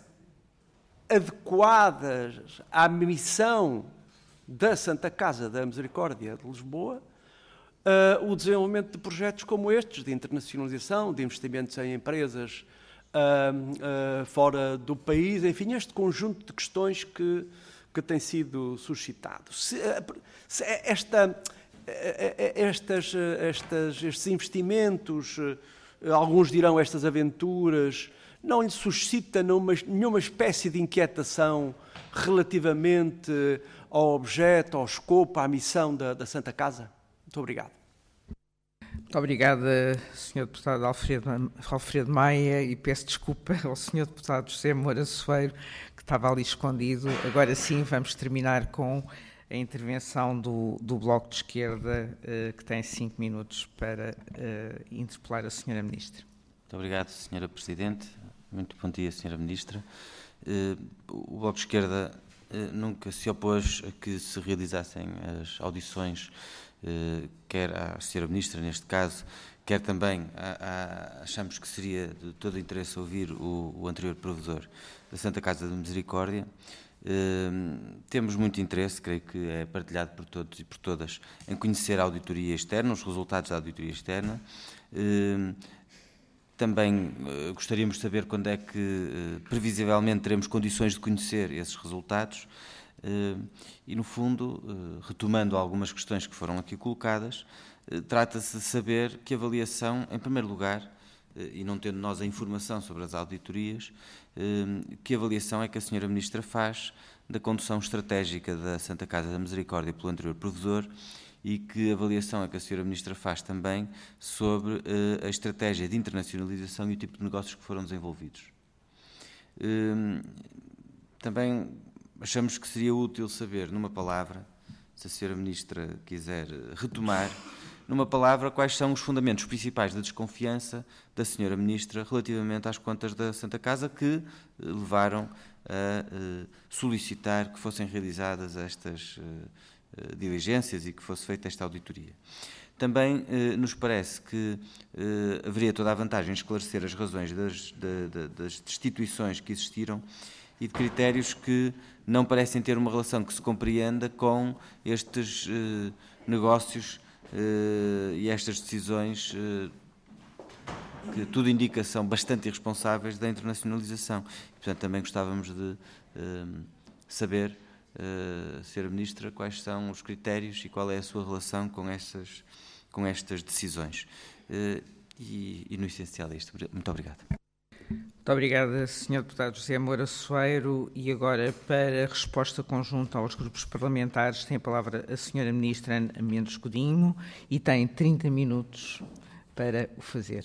adequadas à missão da Santa Casa da Misericórdia de Lisboa uh, o desenvolvimento de projetos como estes, de internacionalização, de investimentos em empresas uh, uh, fora do país, enfim, este conjunto de questões que, que tem sido suscitado. Se, se esta, estas, estas, estes investimentos, alguns dirão estas aventuras, não lhe suscita nenhuma, nenhuma espécie de inquietação relativamente ao objeto, ao escopo, à missão da, da Santa Casa? Muito obrigado. Muito obrigada, senhor Deputado Alfredo, Alfredo Maia, e peço desculpa ao senhor Deputado José Moura Soeiro, que estava ali escondido. Agora sim, vamos terminar com a intervenção do, do Bloco de Esquerda, uh, que tem cinco minutos para uh, interpelar a senhora Ministra. Muito obrigado, senhora Presidente. Muito bom dia, senhora Ministra. Uh, o Bloco de Esquerda uh, nunca se opôs a que se realizassem as audições, uh, quer à senhora Ministra, neste caso, quer também a, a, achamos que seria de todo interesse ouvir o, o anterior provedor da Santa Casa da Misericórdia. Uh, temos muito interesse, creio que é partilhado por todos e por todas, em conhecer a auditoria externa, os resultados da auditoria externa. Uh, Também uh, gostaríamos de saber quando é que, uh, previsivelmente, teremos condições de conhecer esses resultados uh, e, no fundo, uh, retomando algumas questões que foram aqui colocadas, uh, trata-se de saber que avaliação, em primeiro lugar, uh, e não tendo nós a informação sobre as auditorias, uh, que avaliação é que a senhora Ministra faz da condução estratégica da Santa Casa da Misericórdia pelo anterior provedor, e que avaliação é que a senhora Ministra faz também sobre uh, a estratégia de internacionalização e o tipo de negócios que foram desenvolvidos. Uh, também achamos que seria útil saber, numa palavra, se a senhora Ministra quiser retomar, numa palavra, quais são os fundamentos principais da desconfiança da senhora Ministra relativamente às contas da Santa Casa que levaram a uh, solicitar que fossem realizadas estas uh, diligências e que fosse feita esta auditoria. Também eh, nos parece que eh, haveria toda a vantagem em esclarecer as razões das, de, de, das destituições que existiram e de critérios que não parecem ter uma relação que se compreenda com estes eh, negócios eh, e estas decisões eh, que tudo indica são bastante irresponsáveis da internacionalização. E, portanto, também gostávamos de eh, saber Uh, senhora Ministra, quais são os critérios e qual é a sua relação com estas, com estas decisões. Uh, e, e, no essencial, é isto. Muito obrigado. Muito obrigada, senhor Deputado José Moura Soeiro. E agora, para a resposta conjunta aos grupos parlamentares, tem a palavra a senhora Ministra Ana Mendes Godinho e tem trinta minutos para o fazer.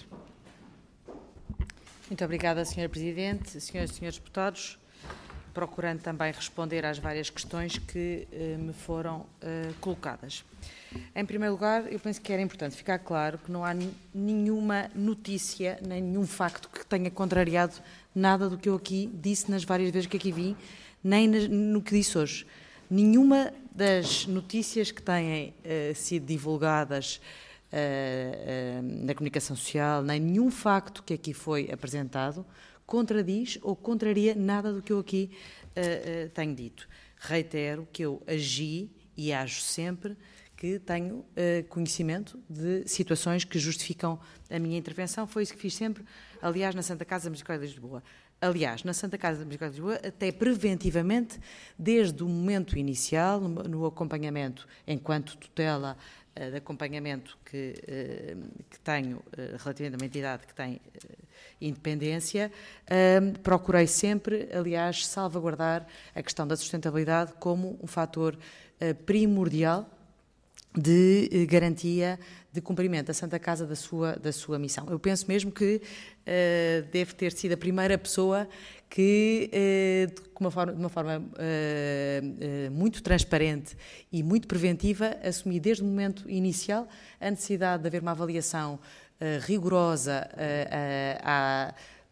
Muito obrigada, senhora Presidente, senhoras e senhores deputados. Procurando também responder às várias questões que uh, me foram uh, colocadas. Em primeiro lugar, eu penso que era importante ficar claro que não há nenhuma notícia, nem nenhum facto que tenha contrariado nada do que eu aqui disse nas várias vezes que aqui vim, nem no que disse hoje. Nenhuma das notícias que têm uh, sido divulgadas uh, uh, na comunicação social, nem nenhum facto que aqui foi apresentado, contradiz ou contraria nada do que eu aqui uh, uh, tenho dito. Reitero que eu agi e ajo sempre que tenho uh, conhecimento de situações que justificam a minha intervenção. Foi isso que fiz sempre, aliás, na Santa Casa da Misericórdia de Lisboa. Aliás, na Santa Casa da Misericórdia de Lisboa, até preventivamente, desde o momento inicial, no, no acompanhamento, enquanto tutela de acompanhamento que, que tenho relativamente a uma entidade que tem independência, procurei sempre, aliás, salvaguardar a questão da sustentabilidade como um fator primordial de garantia de cumprimento da Santa Casa da sua, da sua missão. Eu penso mesmo que uh, deve ter sido a primeira pessoa que, uh, de, uma forma, de uma forma uh, uh, muito transparente e muito preventiva, assumi desde o momento inicial a necessidade de haver uma avaliação uh, rigorosa uh, uh, à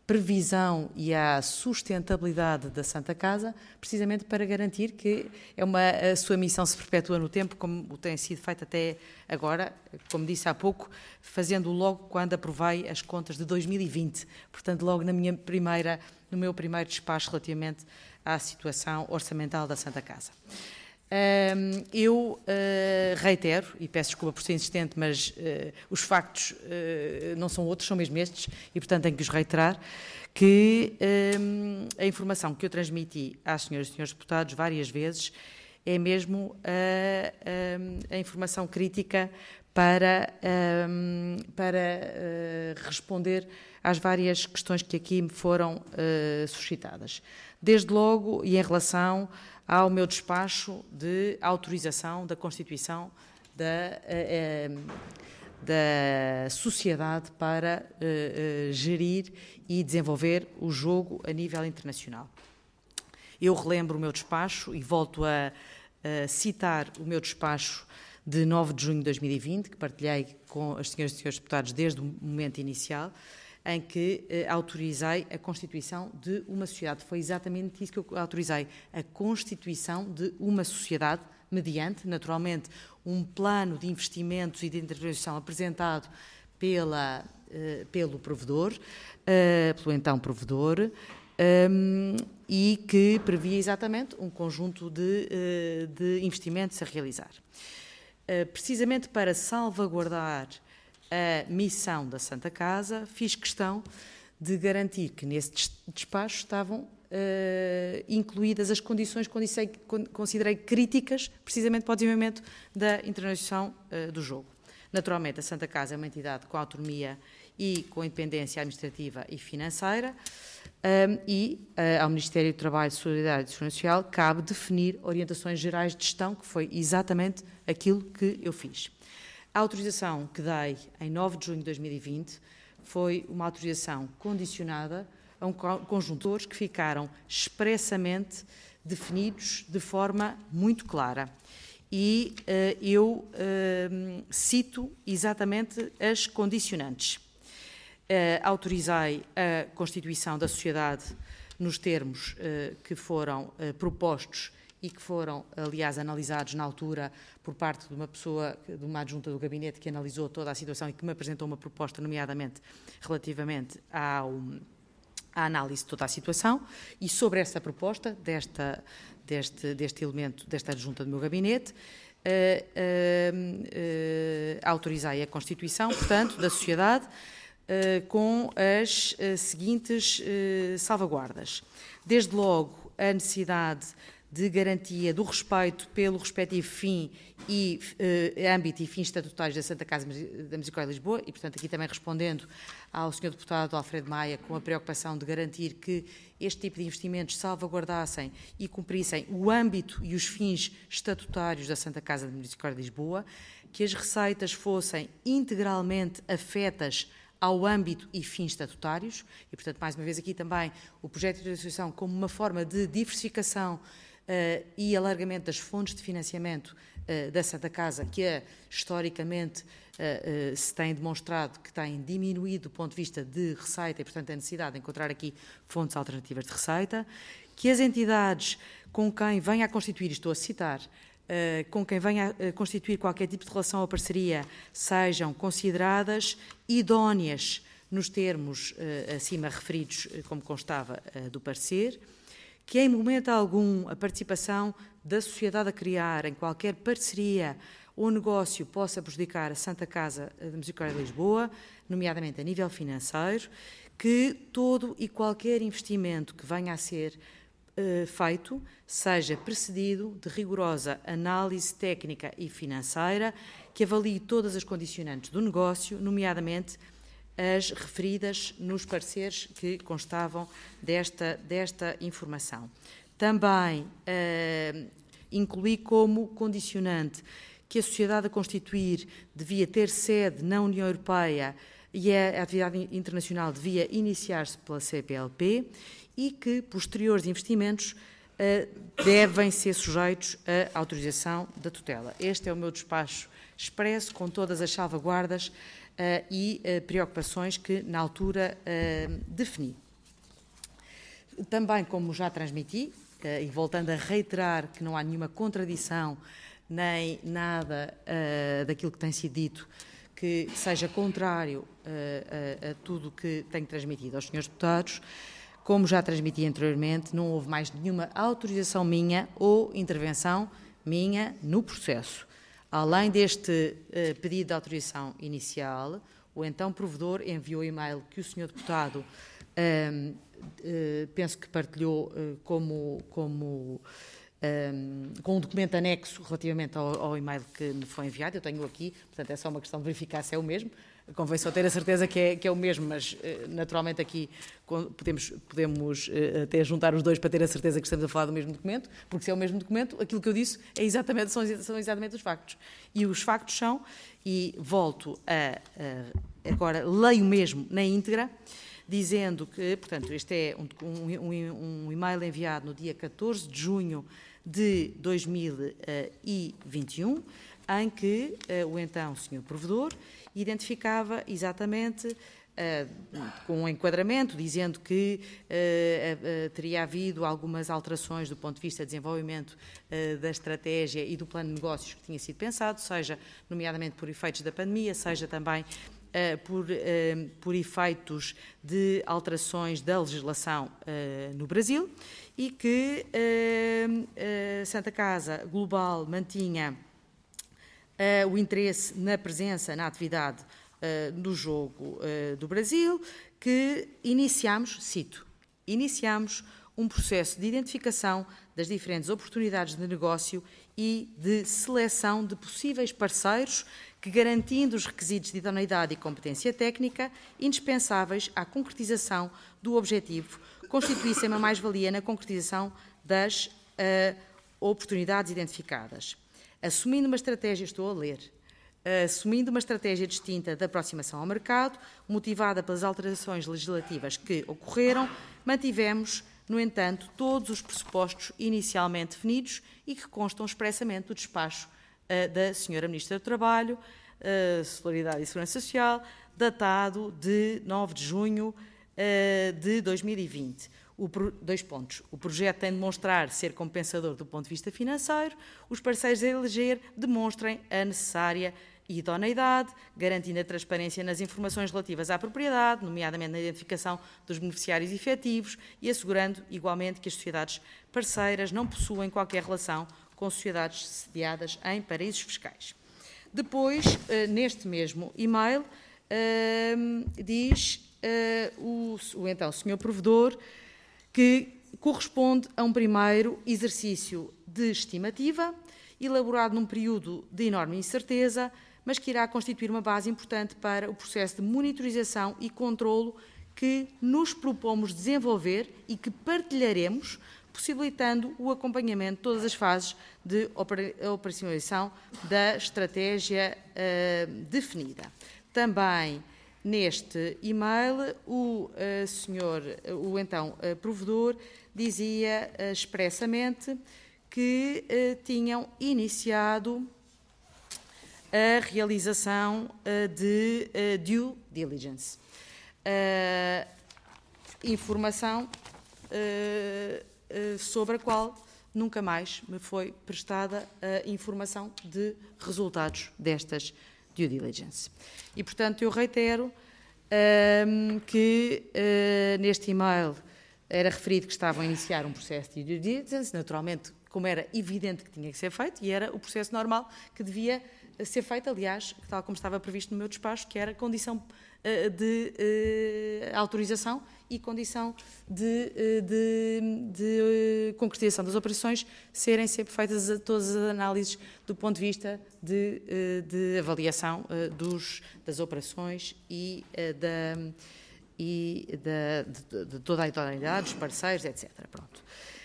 previsão e à sustentabilidade da Santa Casa, precisamente para garantir que é uma, a sua missão se perpetua no tempo, como tem sido feito até agora, como disse há pouco, fazendo logo quando aprovei as contas de dois mil e vinte, portanto logo na minha primeira, no meu primeiro despacho relativamente à situação orçamental da Santa Casa. Um, eu uh, reitero, e peço desculpa por ser insistente, mas uh, os factos uh, não são outros, são mesmo estes, e portanto tenho que os reiterar, que um, a informação que eu transmiti às senhoras e senhores deputados várias vezes é mesmo a, a, a informação crítica para, um, para uh, responder às várias questões que aqui me foram uh, suscitadas. Desde logo, e em relação ao meu despacho de autorização da constituição da, eh, da sociedade para eh, gerir e desenvolver o jogo a nível internacional. Eu relembro o meu despacho e volto a, a citar o meu despacho de nove de junho de dois mil e vinte, que partilhei com as senhoras e senhores deputados desde o momento inicial, em que eh, autorizei a constituição de uma sociedade. Foi exatamente isso que eu autorizei, a constituição de uma sociedade, mediante, naturalmente, um plano de investimentos e de intervenção apresentado pela, eh, pelo provedor, eh, pelo então provedor, um, e que previa exatamente um conjunto de, eh, de investimentos a realizar. Eh, precisamente para salvaguardar a missão da Santa Casa, fiz questão de garantir que nesse despacho estavam uh, incluídas as condições que considerei críticas, precisamente para o desenvolvimento da internacionalização uh, do jogo. Naturalmente, a Santa Casa é uma entidade com autonomia e com independência administrativa e financeira, um, e uh, ao Ministério do Trabalho, Solidariedade e Segurança Social cabe definir orientações gerais de gestão, que foi exatamente aquilo que eu fiz. A autorização que dei em nove de junho de dois mil e vinte foi uma autorização condicionada a um conjunto de que ficaram expressamente definidos de forma muito clara. E uh, eu uh, cito exatamente as condicionantes. Uh, autorizei a constituição da sociedade nos termos uh, que foram uh, propostos e que foram, aliás, analisados na altura por parte de uma pessoa, de uma adjunta do gabinete que analisou toda a situação e que me apresentou uma proposta, nomeadamente relativamente ao, à análise de toda a situação, e sobre essa proposta, desta, deste, deste elemento, desta adjunta do meu gabinete, uh, uh, uh, autorizei a constituição, portanto, da sociedade, uh, com as uh, seguintes uh, salvaguardas. Desde logo, a necessidade de garantia do respeito pelo respectivo fim e eh, âmbito e fins estatutários da Santa Casa da Misericórdia de Lisboa, e, portanto, aqui também respondendo ao senhor deputado Alfredo Maia, com a preocupação de garantir que este tipo de investimentos salvaguardassem e cumprissem o âmbito e os fins estatutários da Santa Casa da Misericórdia de Lisboa, que as receitas fossem integralmente afetas ao âmbito e fins estatutários, e, portanto, mais uma vez aqui também o projeto de associação como uma forma de diversificação Uh, e alargamento das fontes de financiamento uh, da Santa Casa, que é, historicamente uh, uh, se tem demonstrado que têm diminuído do ponto de vista de receita e, portanto, a necessidade de encontrar aqui fontes alternativas de receita, que as entidades com quem venha a constituir, estou a citar, uh, com quem venha a constituir qualquer tipo de relação ou parceria, sejam consideradas idóneas nos termos uh, acima referidos, uh, como constava uh, do parecer, que em momento algum a participação da sociedade a criar em qualquer parceria ou negócio possa prejudicar a Santa Casa da Misericórdia de Lisboa, nomeadamente a nível financeiro, que todo e qualquer investimento que venha a ser uh, feito seja precedido de rigorosa análise técnica e financeira que avalie todas as condicionantes do negócio, nomeadamente as referidas nos pareceres que constavam desta, desta informação. Também uh, incluí como condicionante que a sociedade a constituir devia ter sede na União Europeia e a atividade internacional devia iniciar-se pela C P L P e que posteriores investimentos uh, devem ser sujeitos à autorização da tutela. Este é o meu despacho expresso, com todas as salvaguardas Uh, e uh, preocupações que, na altura, uh, defini. também, como já transmiti, uh, e voltando a reiterar que não há nenhuma contradição, nem nada uh, daquilo que tem sido dito que seja contrário uh, a, a tudo que tenho transmitido aos senhores deputados, como já transmiti anteriormente, não houve mais nenhuma autorização minha ou intervenção minha no processo. Além deste uh, pedido de autorização inicial, o então provedor enviou e-mail que o senhor deputado uh, uh, penso que partilhou uh, como, como um, com um documento anexo relativamente ao, ao e-mail que me foi enviado. Eu tenho aqui, portanto é só uma questão de verificar se é o mesmo. Convém só ter a certeza que é, que é o mesmo, mas naturalmente aqui podemos, podemos até juntar os dois para ter a certeza que estamos a falar do mesmo documento, porque se é o mesmo documento, aquilo que eu disse é exatamente, são, são exatamente os factos. E os factos são, e volto a, a agora leio mesmo na íntegra, dizendo que, portanto, este é um, um, um e-mail enviado no dia catorze de junho de dois mil e vinte e um, em que uh, o então senhor provedor identificava exatamente, uh, com um enquadramento, dizendo que uh, uh, teria havido algumas alterações do ponto de vista de desenvolvimento uh, da estratégia e do plano de negócios que tinha sido pensado, seja nomeadamente por efeitos da pandemia, seja também Uh, por, uh, por efeitos de alterações da legislação uh, no Brasil, e que uh, uh, Santa Casa Global mantinha uh, o interesse na presença, na atividade uh, do jogo uh, do Brasil, que iniciamos, cito, iniciamos um processo de identificação das diferentes oportunidades de negócio e de seleção de possíveis parceiros que, garantindo os requisitos de idoneidade e competência técnica indispensáveis à concretização do objetivo, constituíssem uma mais-valia na concretização das uh, oportunidades identificadas. Assumindo uma estratégia, estou a ler, uh, assumindo uma estratégia distinta de aproximação ao mercado, motivada pelas alterações legislativas que ocorreram, mantivemos, no entanto, todos os pressupostos inicialmente definidos e que constam expressamente do despacho uh, da senhora Ministra do Trabalho, uh, Solidariedade e Segurança Social, datado de nove de junho uh, de dois mil e vinte. O, dois pontos. O projeto tem de demonstrar ser compensador do ponto de vista financeiro. Os parceiros a eleger demonstrem a necessária idoneidade, garantindo a transparência nas informações relativas à propriedade, nomeadamente na identificação dos beneficiários efetivos, e assegurando, igualmente, que as sociedades parceiras não possuem qualquer relação com sociedades sediadas em paraísos fiscais. Depois, neste mesmo e-mail, diz o, o então senhor provedor que corresponde a um primeiro exercício de estimativa, elaborado num período de enorme incerteza, mas que irá constituir uma base importante para o processo de monitorização e controlo que nos propomos desenvolver e que partilharemos, possibilitando o acompanhamento de todas as fases de operacionalização da estratégia uh, definida. Também neste e-mail, o uh, senhor, o então uh, provedor, dizia uh, expressamente que uh, tinham iniciado a realização uh, de uh, due diligence. Uh, informação uh, uh, sobre a qual nunca mais me foi prestada a informação de resultados destas due diligence. E, portanto, eu reitero uh, que uh, neste e-mail era referido que estavam a iniciar um processo de due diligence, naturalmente, como era evidente que tinha que ser feito, e era o processo normal que devia ser feito, aliás, tal como estava previsto no meu despacho, que era condição uh, de uh, autorização e condição de, uh, de, de uh, concretização das operações serem sempre feitas a, todas as análises do ponto de vista de, uh, de avaliação uh, dos, das operações e, uh, da, e da, de, de toda a idoneidade, dos parceiros, etcétera. Pronto.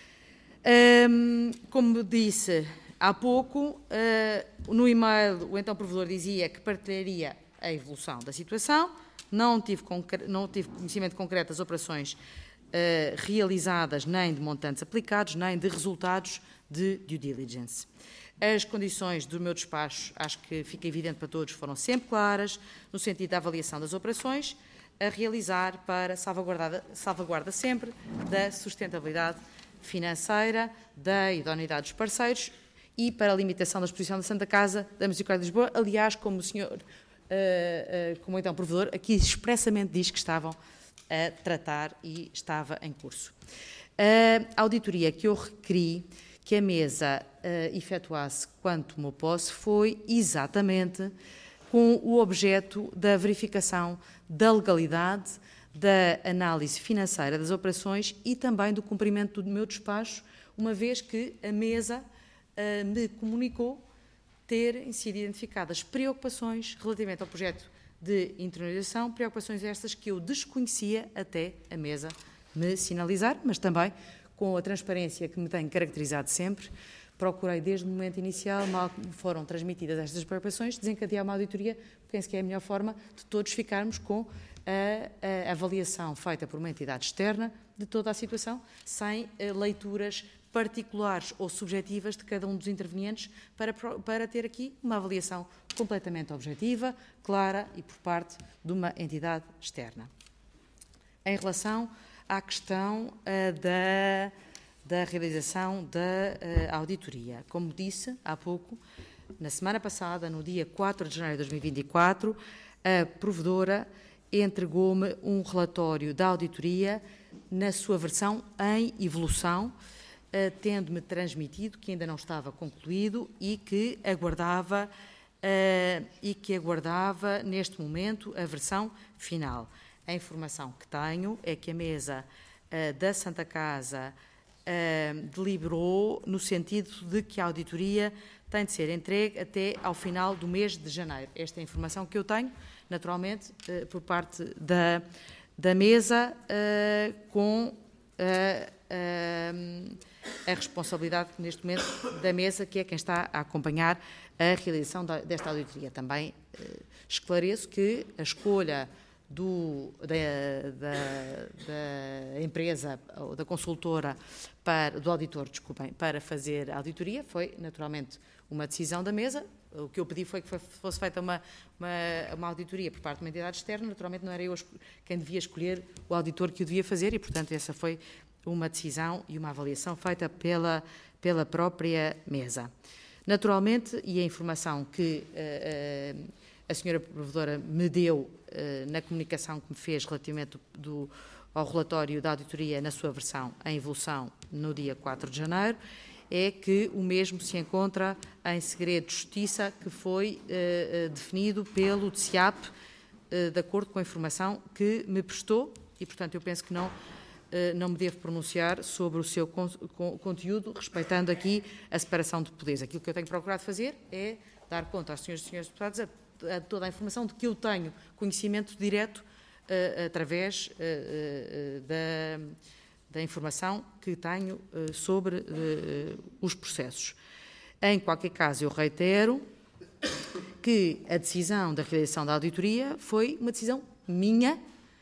Um, como disse há pouco, uh, no e-mail, o então provedor dizia que partilharia a evolução da situação, não tive, não tive conhecimento concreto das operações uh, realizadas, nem de montantes aplicados, nem de resultados de due diligence. As condições do meu despacho, acho que fica evidente para todos, foram sempre claras, no sentido da avaliação das operações, a realizar para salvaguardar, salvaguarda sempre da sustentabilidade financeira, da idoneidade dos parceiros e para a limitação da exposição da Santa Casa da Misericórdia de Lisboa. Aliás, como o senhor, uh, uh, como então provedor, aqui expressamente diz que estavam a tratar e estava em curso. A auditoria que eu requeri que a mesa uh, efetuasse quando tomou posse foi exatamente com o objeto da verificação da legalidade, da análise financeira das operações e também do cumprimento do meu despacho, uma vez que a mesa uh, me comunicou terem sido identificadas preocupações relativamente ao projeto de internalização, preocupações estas que eu desconhecia até a mesa me sinalizar, mas também com a transparência que me tem caracterizado sempre, procurei desde o momento inicial, mal foram transmitidas estas preocupações, desencadear uma auditoria, penso que é a melhor forma de todos ficarmos com a, a avaliação feita por uma entidade externa de toda a situação, sem uh, leituras particulares ou subjetivas de cada um dos intervenientes, para, para ter aqui uma avaliação completamente objetiva, clara e por parte de uma entidade externa. Em relação à questão uh, da, da realização da uh, auditoria, como disse há pouco, na semana passada, no dia quatro de janeiro de dois mil e vinte e quatro, a provedora entregou-me um relatório da auditoria na sua versão em evolução, uh, tendo-me transmitido que ainda não estava concluído e que aguardava uh, e que aguardava neste momento a versão final. A informação que tenho é que a mesa uh, da Santa Casa uh, deliberou no sentido de que a auditoria tem de ser entregue até ao final do mês de janeiro. Esta é a informação que eu tenho, naturalmente, uh, por parte da, da mesa, uh, com uh, uh, a responsabilidade, neste momento, da mesa, que é quem está a acompanhar a realização da, desta auditoria. Também uh, esclareço que a escolha Do, da, da, da empresa, ou da consultora, para, do auditor, desculpem, para fazer a auditoria, foi naturalmente uma decisão da mesa. O que eu pedi foi que fosse feita uma, uma, uma auditoria por parte de uma entidade externa, naturalmente não era eu quem devia escolher o auditor que o devia fazer e, portanto, essa foi uma decisão e uma avaliação feita pela, pela própria mesa. Naturalmente, e a informação que uh, uh, a senhora provedora me deu uh, na comunicação que me fez relativamente do, ao relatório da auditoria na sua versão em evolução no dia quatro de janeiro, é que o mesmo se encontra em segredo de justiça que foi uh, uh, definido pelo D C I A P, uh, de acordo com a informação que me prestou, e, portanto, eu penso que não, uh, não me devo pronunciar sobre o seu con con conteúdo, respeitando aqui a separação de poderes. Aquilo que eu tenho procurado fazer é dar conta aos senhores e senhores deputados a a toda a informação de que eu tenho conhecimento direto uh, através uh, uh, da, da informação que tenho uh, sobre uh, os processos. Em qualquer caso, eu reitero que a decisão da realização da auditoria foi uma decisão minha uh,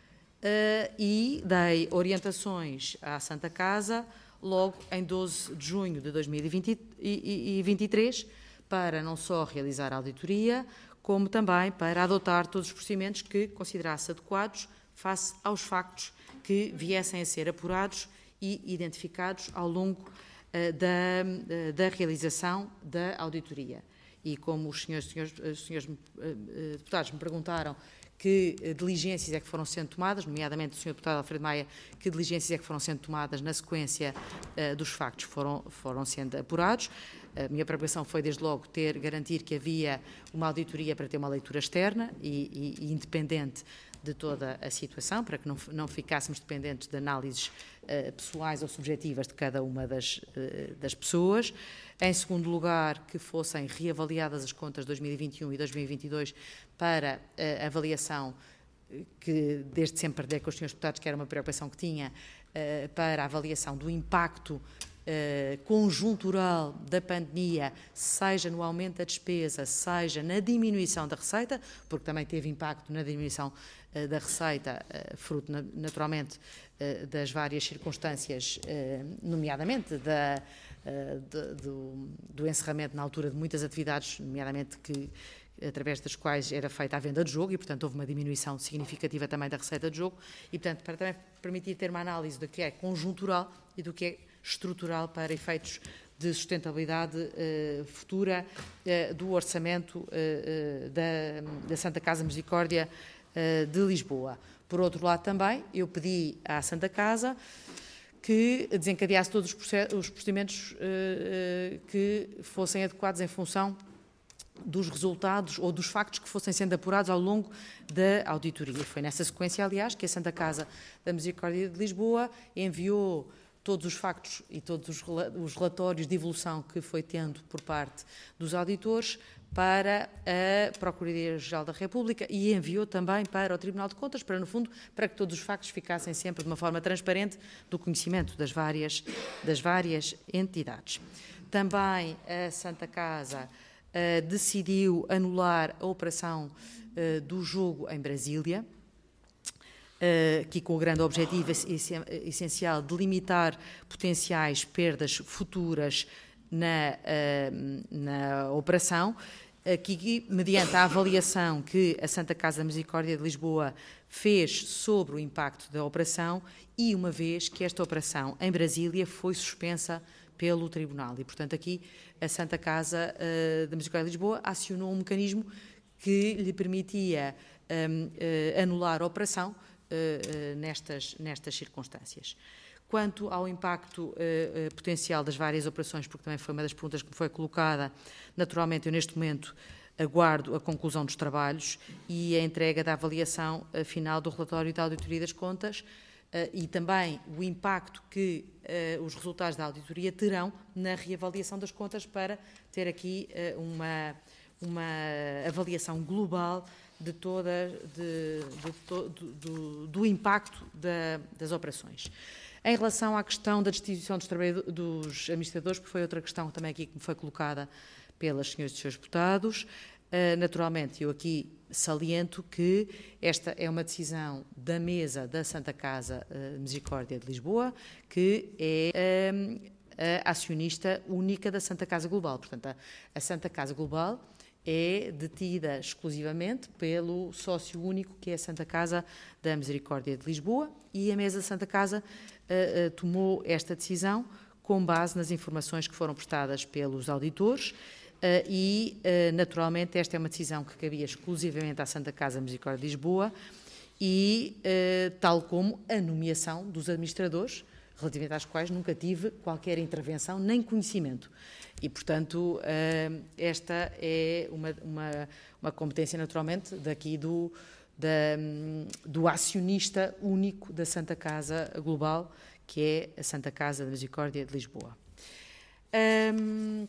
e dei orientações à Santa Casa logo em doze de junho de dois mil e vinte e três para não só realizar a auditoria, como também para adotar todos os procedimentos que considerasse adequados face aos factos que viessem a ser apurados e identificados ao longo uh, da, uh, da realização da auditoria. E como os senhores, senhores, os senhores uh, uh, deputados me perguntaram que uh, diligências é que foram sendo tomadas, nomeadamente o senhor deputado Alfredo Maia, que diligências é que foram sendo tomadas na sequência uh, dos factos foram, foram sendo apurados. A minha preocupação foi, desde logo, ter, garantir que havia uma auditoria para ter uma leitura externa e, e, e independente de toda a situação, para que não, não ficássemos dependentes de análises uh, pessoais ou subjetivas de cada uma das, uh, das pessoas. Em segundo lugar, que fossem reavaliadas as contas de dois mil e vinte e um e dois mil e vinte e dois para uh, avaliação, que desde sempre partilhei com os senhores deputados, que era uma preocupação que tinha, uh, para a avaliação do impacto Uh, conjuntural da pandemia, seja no aumento da despesa, seja na diminuição da receita, porque também teve impacto na diminuição uh, da receita, uh, fruto na, naturalmente uh, das várias circunstâncias, uh, nomeadamente da, uh, de, do, do encerramento na altura de muitas atividades, nomeadamente que através das quais era feita a venda de jogo e, portanto, houve uma diminuição significativa também da receita de jogo e, portanto, para também permitir ter uma análise do que é conjuntural e do que é estrutural para efeitos de sustentabilidade uh, futura uh, do orçamento uh, uh, da, da Santa Casa Misericórdia uh, de Lisboa. Por outro lado, também, eu pedi à Santa Casa que desencadeasse todos os procedimentos uh, uh, que fossem adequados em função dos resultados ou dos factos que fossem sendo apurados ao longo da auditoria. Foi nessa sequência, aliás, que a Santa Casa da Misericórdia de Lisboa enviou todos os factos e todos os relatórios de evolução que foi tendo por parte dos auditores para a Procuradoria-Geral da República e enviou também para o Tribunal de Contas, para, no fundo, para que todos os factos ficassem sempre de uma forma transparente do conhecimento das várias, das várias entidades. Também a Santa Casa uh, decidiu anular a operação uh, do jogo em Brasília, aqui com o grande objetivo essencial de limitar potenciais perdas futuras na, na operação, aqui mediante a avaliação que a Santa Casa da Misericórdia de Lisboa fez sobre o impacto da operação e uma vez que esta operação em Brasília foi suspensa pelo Tribunal. E, portanto, aqui a Santa Casa da Misericórdia de Lisboa acionou um mecanismo que lhe permitia anular a operação Uh, uh, nestas, nestas circunstâncias. Quanto ao impacto uh, uh, potencial das várias operações, porque também foi uma das perguntas que me foi colocada, naturalmente eu neste momento aguardo a conclusão dos trabalhos e a entrega da avaliação uh, final do relatório da Auditoria das Contas uh, e também o impacto que uh, os resultados da auditoria terão na reavaliação das contas para ter aqui uh, uma, uma avaliação global de toda, de, de, do, do, do impacto da, das operações. Em relação à questão da destituição dos, dos administradores, porque foi outra questão também aqui que me foi colocada pelas senhoras e senhores deputados, uh, naturalmente eu aqui saliento que esta é uma decisão da mesa da Santa Casa uh, Misericórdia de Lisboa, que é uh, a acionista única da Santa Casa Global. Portanto, a, a Santa Casa Global é detida exclusivamente pelo sócio único que é a Santa Casa da Misericórdia de Lisboa e a mesa da Santa Casa uh, uh, tomou esta decisão com base nas informações que foram prestadas pelos auditores uh, e, uh, naturalmente, esta é uma decisão que cabia exclusivamente à Santa Casa da Misericórdia de Lisboa e, uh, tal como a nomeação dos administradores, relativamente às quais nunca tive qualquer intervenção nem conhecimento. E, portanto, esta é uma, uma, uma competência, naturalmente, daqui do, da, do acionista único da Santa Casa Global, que é a Santa Casa da Misericórdia de Lisboa. Um,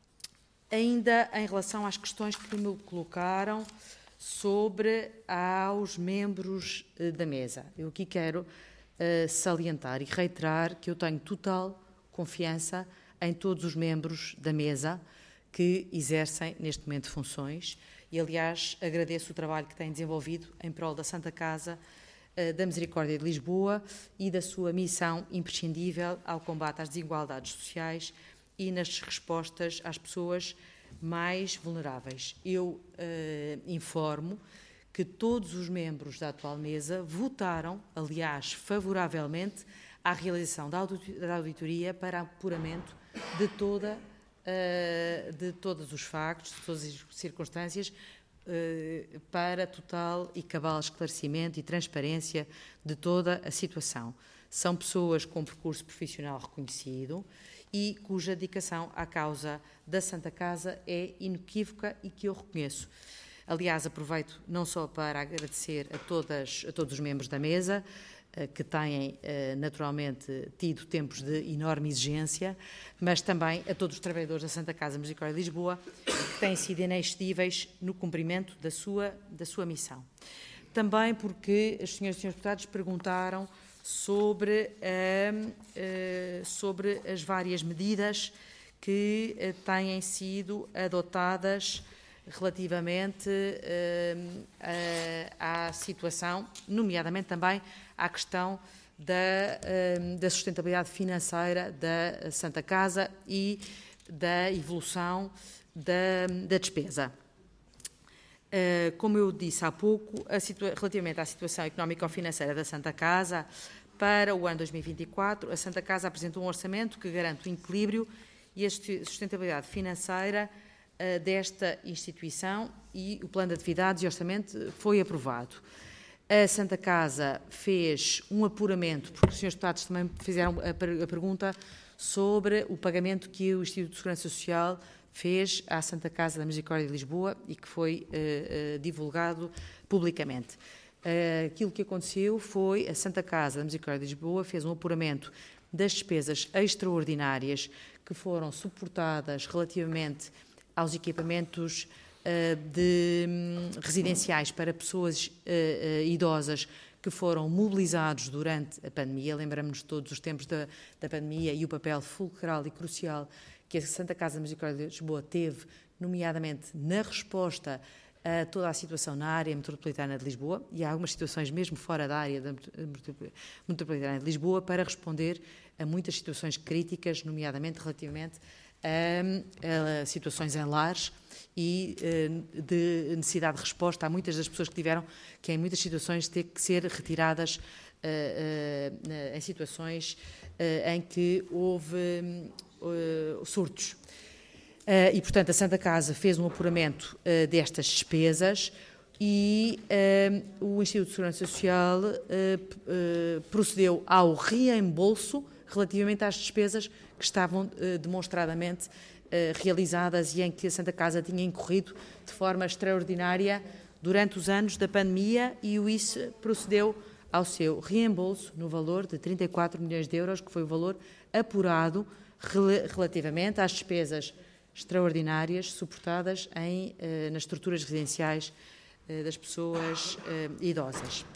ainda em relação às questões que me colocaram sobre aos membros da mesa, eu aqui quero uh, salientar e reiterar que eu tenho total confiança em todos os membros da mesa que exercem neste momento funções e, aliás, agradeço o trabalho que têm desenvolvido em prol da Santa Casa uh, da Misericórdia de Lisboa e da sua missão imprescindível ao combate às desigualdades sociais e nas respostas às pessoas mais vulneráveis. Eu uh, informo que todos os membros da atual mesa votaram, aliás, favoravelmente à realização da auditoria para apuramento de, toda, de todos os factos, de todas as circunstâncias, para total e cabal esclarecimento e transparência de toda a situação. São pessoas com percurso profissional reconhecido e cuja dedicação à causa da Santa Casa é inequívoca e que eu reconheço. Aliás, aproveito não só para agradecer a, todas, a todos os membros da mesa, que têm naturalmente tido tempos de enorme exigência, mas também a todos os trabalhadores da Santa Casa Misericórdia de Lisboa, que têm sido inexcedíveis no cumprimento da sua, da sua missão. Também porque as senhoras e senhores deputados perguntaram sobre, uh, uh, sobre as várias medidas que uh, têm sido adotadas relativamente uh, uh, à situação, nomeadamente também à questão da, uh, da sustentabilidade financeira da Santa Casa e da evolução da, da despesa. Como eu disse há pouco, a relativamente à situação económico-financeira da Santa Casa, para o ano dois mil e vinte e quatro, a Santa Casa apresentou um orçamento que garante o equilíbrio e a sustentabilidade financeira uh, desta instituição, e o plano de atividades e orçamento foi aprovado. A Santa Casa fez um apuramento, porque os senhores deputados também fizeram a, per a pergunta sobre o pagamento que o Instituto de Segurança Social fez à Santa Casa da Misericórdia de Lisboa e que foi uh, uh, divulgado publicamente. Uh, aquilo que aconteceu foi a Santa Casa da Misericórdia de Lisboa fez um apuramento das despesas extraordinárias que foram suportadas relativamente aos equipamentos uh, de, um, residenciais para pessoas uh, uh, idosas que foram mobilizados durante a pandemia. Lembramos-nos de todos os tempos da, da pandemia e o papel fulcral e crucial que a Santa Casa da Misericórdia de Lisboa teve, nomeadamente na resposta a toda a situação na área metropolitana de Lisboa, e há algumas situações mesmo fora da área da metropolitana de Lisboa, para responder a muitas situações críticas, nomeadamente relativamente a, a situações em lares e de necessidade de resposta a muitas das pessoas que tiveram, que em muitas situações têm que ser retiradas uh, uh, em situações uh, em que houve uh, surtos. Uh, e, portanto, a Santa Casa fez um apuramento uh, destas despesas e uh, o Instituto de Segurança Social uh, uh, procedeu ao reembolso relativamente às despesas que estavam uh, demonstradamente uh, realizadas e em que a Santa Casa tinha incorrido de forma extraordinária durante os anos da pandemia, e o I S E procedeu ao seu reembolso no valor de trinta e quatro milhões de euros, que foi o valor apurado rel relativamente às despesas extraordinárias suportadas em, eh, nas estruturas residenciais eh, das pessoas eh, idosas.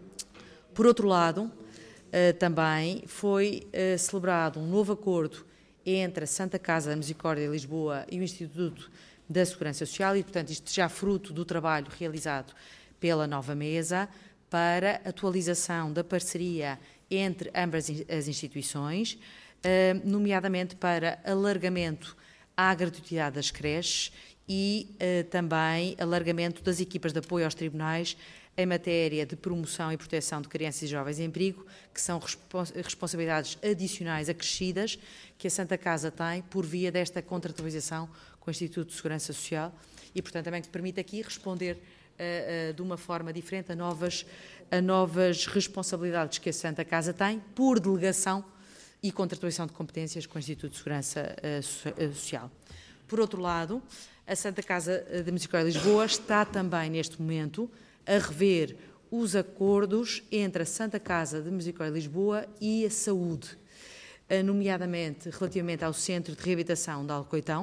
Por outro lado, eh, também foi eh, celebrado um novo acordo entre a Santa Casa da Misericórdia de Lisboa e o Instituto da Segurança Social, e, portanto, isto já fruto do trabalho realizado pela nova mesa para atualização da parceria entre ambas as instituições, eh, nomeadamente para alargamento à gratuidade das creches e uh, também alargamento das equipas de apoio aos tribunais em matéria de promoção e proteção de crianças e jovens em perigo, que são respons responsabilidades adicionais acrescidas que a Santa Casa tem por via desta contratualização com o Instituto de Segurança Social, e, portanto, também que permite aqui responder uh, uh, de uma forma diferente a novas, a novas responsabilidades que a Santa Casa tem por delegação e contratualização de competências com o Instituto de Segurança uh, Social. Por outro lado, a Santa Casa da Misericórdia de Lisboa está também, neste momento, a rever os acordos entre a Santa Casa da Misericórdia de Lisboa e a saúde, uh, nomeadamente relativamente ao Centro de Reabilitação de Alcoitão,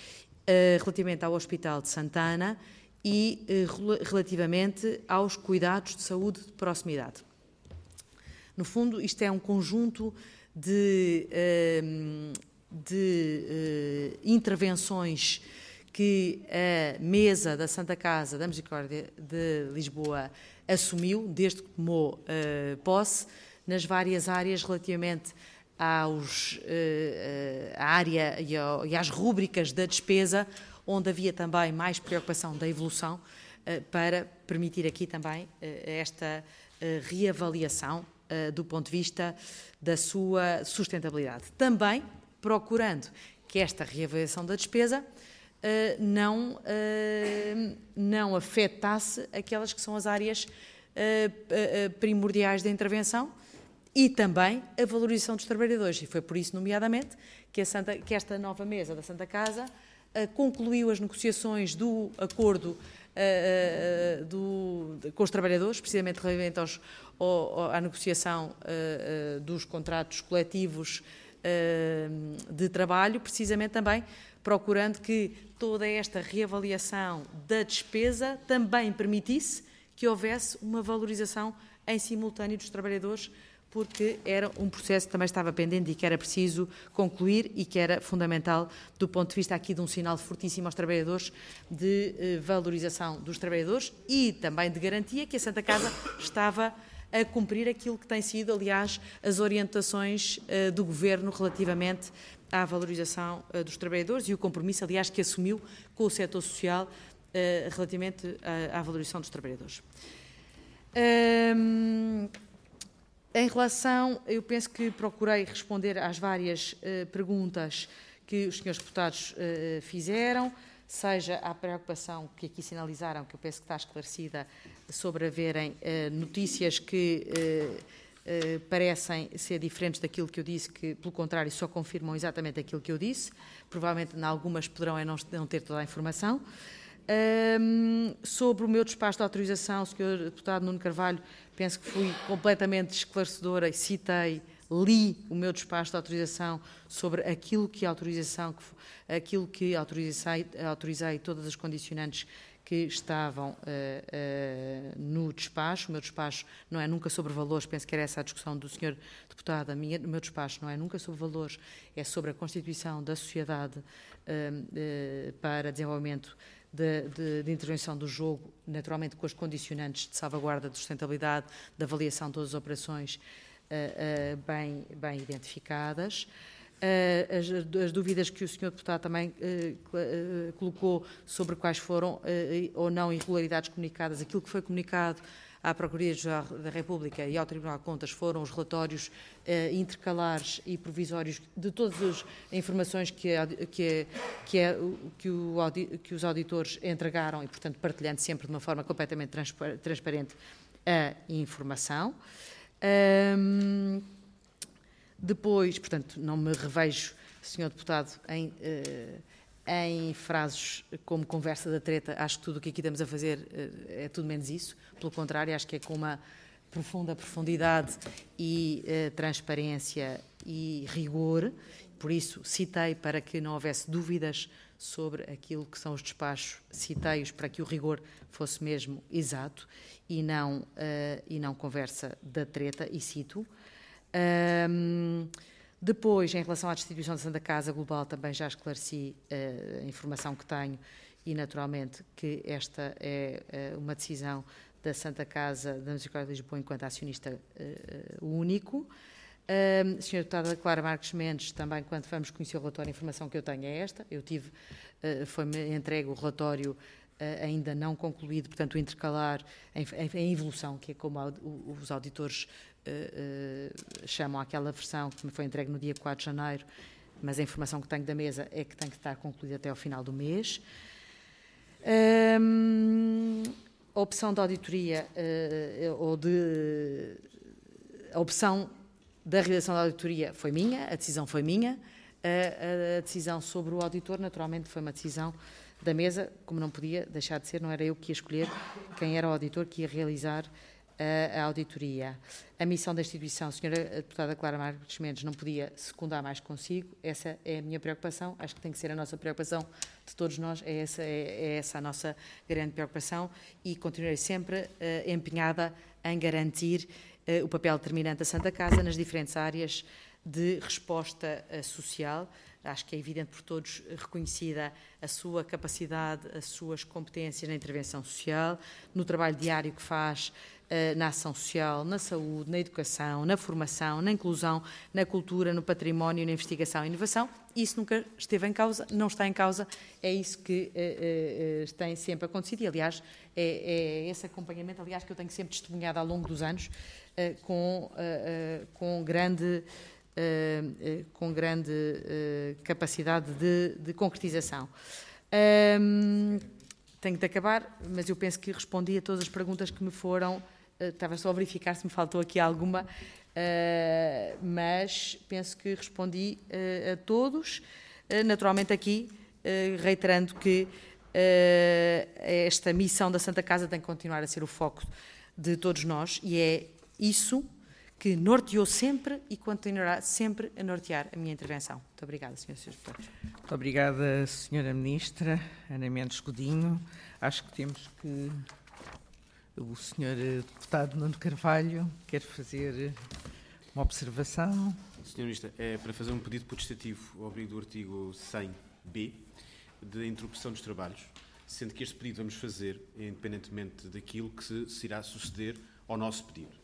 uh, relativamente ao Hospital de Santana e uh, relativamente aos cuidados de saúde de proximidade. No fundo, isto é um conjunto de, de uh, intervenções que a mesa da Santa Casa da Misericórdia de Lisboa assumiu desde que tomou uh, posse nas várias áreas relativamente aos, uh, à área e, ao, e às rúbricas da despesa, onde havia também mais preocupação da evolução, uh, para permitir aqui também uh, esta uh, reavaliação uh, do ponto de vista da sua sustentabilidade. Também procurando que esta reavaliação da despesa uh, não, uh, não afetasse aquelas que são as áreas uh, uh, primordiais da intervenção, e também a valorização dos trabalhadores. E foi por isso, nomeadamente, que, a Santa, que esta nova mesa da Santa Casa uh, concluiu as negociações do acordo uh, uh, do, com os trabalhadores, precisamente relativamente aos, ao, à negociação uh, uh, dos contratos coletivos uh, de trabalho, precisamente também procurando que toda esta reavaliação da despesa também permitisse que houvesse uma valorização em simultâneo dos trabalhadores, porque era um processo que também estava pendente e que era preciso concluir e que era fundamental do ponto de vista aqui de um sinal fortíssimo aos trabalhadores de eh, valorização dos trabalhadores e também de garantia que a Santa Casa estava a cumprir aquilo que tem sido, aliás, as orientações eh, do Governo relativamente à valorização eh, dos trabalhadores e o compromisso, aliás, que assumiu com o setor social relativamente à, à valorização dos trabalhadores. Um, em relação, eu penso que procurei responder às várias uh, perguntas que os senhores deputados uh, fizeram, seja a preocupação que aqui sinalizaram, que eu penso que está esclarecida, sobre haverem uh, notícias que uh, uh, parecem ser diferentes daquilo que eu disse, que, pelo contrário, só confirmam exatamente aquilo que eu disse. Provavelmente, em algumas, poderão não, não ter toda a informação. Um, sobre o meu despacho de autorização, senhor deputado Nuno Carvalho, penso que fui completamente esclarecedora e citei, li o meu despacho de autorização sobre aquilo que autorização, aquilo que autorizei, autorizei todas as condicionantes que estavam uh, uh, no despacho. O meu despacho não é nunca sobre valores, penso que era essa a discussão do senhor deputado. A minha, o meu despacho não é nunca sobre valores, é sobre a constituição da sociedade uh, uh, para desenvolvimento De, de, de intervenção do jogo, naturalmente com as condicionantes de salvaguarda de sustentabilidade, de avaliação de todas as operações uh, uh, bem, bem identificadas. Uh, as, as dúvidas que o senhor deputado também uh, uh, colocou sobre quais foram uh, ou não irregularidades comunicadas, aquilo que foi comunicado à Procuradoria-Geral da República e ao Tribunal de Contas foram os relatórios eh, intercalares e provisórios de todas as informações que, que, que, é, que, o, que os auditores entregaram e, portanto, partilhando sempre de uma forma completamente transpar, transparente a informação. Um, depois, portanto, não me revejo, senhor Deputado, em... Eh, em frases como conversa da treta. Acho que tudo o que aqui estamos a fazer é tudo menos isso. Pelo contrário, acho que é com uma profunda profundidade e uh, transparência e rigor. Por isso, citei para que não houvesse dúvidas sobre aquilo que são os despachos, citei-os para que o rigor fosse mesmo exato e não, uh, e não conversa da treta, e cito. Um, Depois, em relação à distribuição da Santa Casa Global, também já esclareci uh, a informação que tenho e, naturalmente, que esta é uh, uma decisão da Santa Casa da Municipalidade de Lisboa enquanto acionista uh, único. Uh, senhora Deputada Clara Marques Mendes, também, quando vamos conhecer o relatório, a informação que eu tenho é esta. Eu tive, uh, foi-me entregue o relatório uh, ainda não concluído, portanto, o intercalar em, em, em evolução, que é como os auditores Uh, uh, chamam aquela versão que me foi entregue no dia quatro de janeiro, mas a informação que tenho da mesa é que tem que estar concluída até ao final do mês. Um, a opção de auditoria, uh, ou de... A opção da realização da auditoria foi minha, a decisão foi minha, a, a decisão sobre o auditor, naturalmente, foi uma decisão da mesa, como não podia deixar de ser, não era eu que ia escolher quem era o auditor que ia realizar a auditoria. A missão da instituição, a senhora deputada Clara Marques Mendes não podia secundar mais consigo, essa é a minha preocupação, acho que tem que ser a nossa preocupação de todos nós, é essa, é, é essa a nossa grande preocupação e continuarei sempre uh, empenhada em garantir uh, o papel determinante da Santa Casa nas diferentes áreas de resposta uh, social. Acho que é evidente por todos reconhecida a sua capacidade, as suas competências na intervenção social, no trabalho diário que faz na ação social, na saúde, na educação, na formação, na inclusão, na cultura, no património, na investigação e inovação. Isso nunca esteve em causa, não está em causa, é isso que uh, uh, tem sempre acontecido e, aliás, é, é esse acompanhamento, aliás, que eu tenho sempre testemunhado ao longo dos anos uh, com, uh, uh, com grande, uh, uh, com grande uh, capacidade de, de concretização. Um, tenho de acabar, mas eu penso que respondi a todas as perguntas que me foram. Estava só a verificar se me faltou aqui alguma, uh, mas penso que respondi uh, a todos. Uh, naturalmente aqui, uh, reiterando que uh, esta missão da Santa Casa tem que continuar a ser o foco de todos nós e é isso que norteou sempre e continuará sempre a nortear a minha intervenção. Muito obrigada, senhoras e senhores deputados. Muito obrigada, senhora Ministra Ana Mendes Godinho. Acho que temos que... O senhor deputado Nuno Carvalho quer fazer uma observação. senhora Ministra, é para fazer um pedido potestativo ao abrigo do artigo cem B de interrupção dos trabalhos, sendo que este pedido vamos fazer independentemente daquilo que se, se irá suceder ao nosso pedido.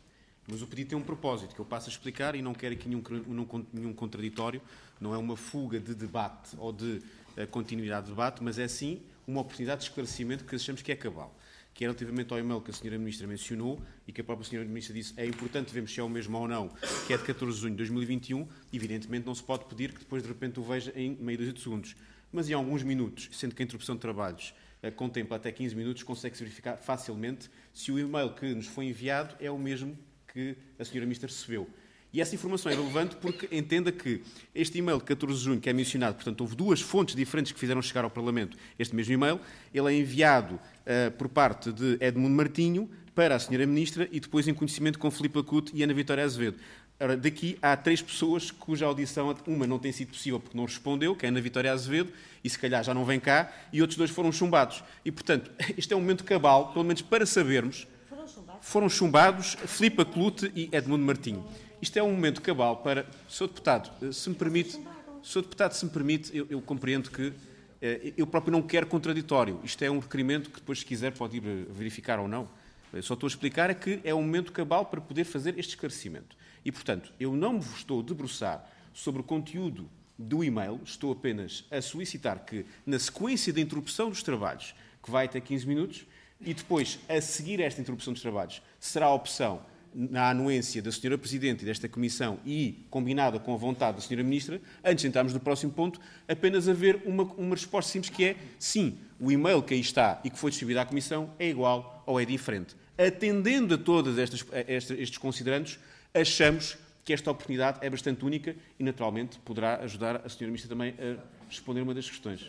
Mas o pedido tem um propósito, que eu passo a explicar e não quero aqui nenhum, nenhum contraditório, não é uma fuga de debate ou de uh, continuidade de debate, mas é sim uma oportunidade de esclarecimento que achamos que é cabal, que é relativamente ao e-mail que a senhora Ministra mencionou e que a própria senhora Ministra disse é importante vermos se é o mesmo ou não, que é de catorze de junho de dois mil e vinte e um, evidentemente não se pode pedir que depois de repente o veja em meio de segundos, mas em alguns minutos, sendo que a interrupção de trabalhos uh, contempla até quinze minutos, consegue-se verificar facilmente se o e-mail que nos foi enviado é o mesmo que a senhora Ministra recebeu. E essa informação é relevante porque entenda que este e-mail de catorze de junho, que é mencionado, portanto, houve duas fontes diferentes que fizeram chegar ao Parlamento este mesmo e-mail, ele é enviado uh, por parte de Edmundo Martinho para a senhora Ministra e depois em conhecimento com Filipe Lacute e Ana Vitória Azevedo. Ora, daqui há três pessoas cuja audição, uma não tem sido possível porque não respondeu, que é a Ana Vitória Azevedo, e se calhar já não vem cá, e outros dois foram chumbados. E, portanto, este é um momento cabal, pelo menos para sabermos, foram chumbados, foram chumbados Filipe Lacute e Edmundo Martinho. Isto é um momento cabal para... senhor Deputado, se me permite, senhor Deputado, se me permite, eu, eu compreendo que eh, eu próprio não quero contraditório. Isto é um requerimento que depois, se quiser, pode ir verificar ou não. Eu só estou a explicar é que é um momento cabal para poder fazer este esclarecimento. E, portanto, eu não me estou a debruçar sobre o conteúdo do e-mail, estou apenas a solicitar que, na sequência da interrupção dos trabalhos, que vai até quinze minutos, e depois, a seguir esta interrupção dos trabalhos, será a opção, na anuência da senhora Presidente e desta Comissão e combinada com a vontade da senhora Ministra, antes de entrarmos no próximo ponto, apenas haver uma, uma resposta simples que é sim, o e-mail que aí está e que foi distribuído à Comissão é igual ou é diferente. Atendendo a todos estes, estes considerandos, achamos que esta oportunidade é bastante única e, naturalmente, poderá ajudar a senhora Ministra também a responder uma das questões.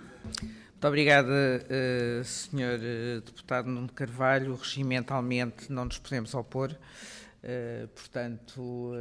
Muito obrigada, uh, senhor uh, Deputado Nuno Carvalho. Regimentalmente não nos podemos opor. Uh, portanto,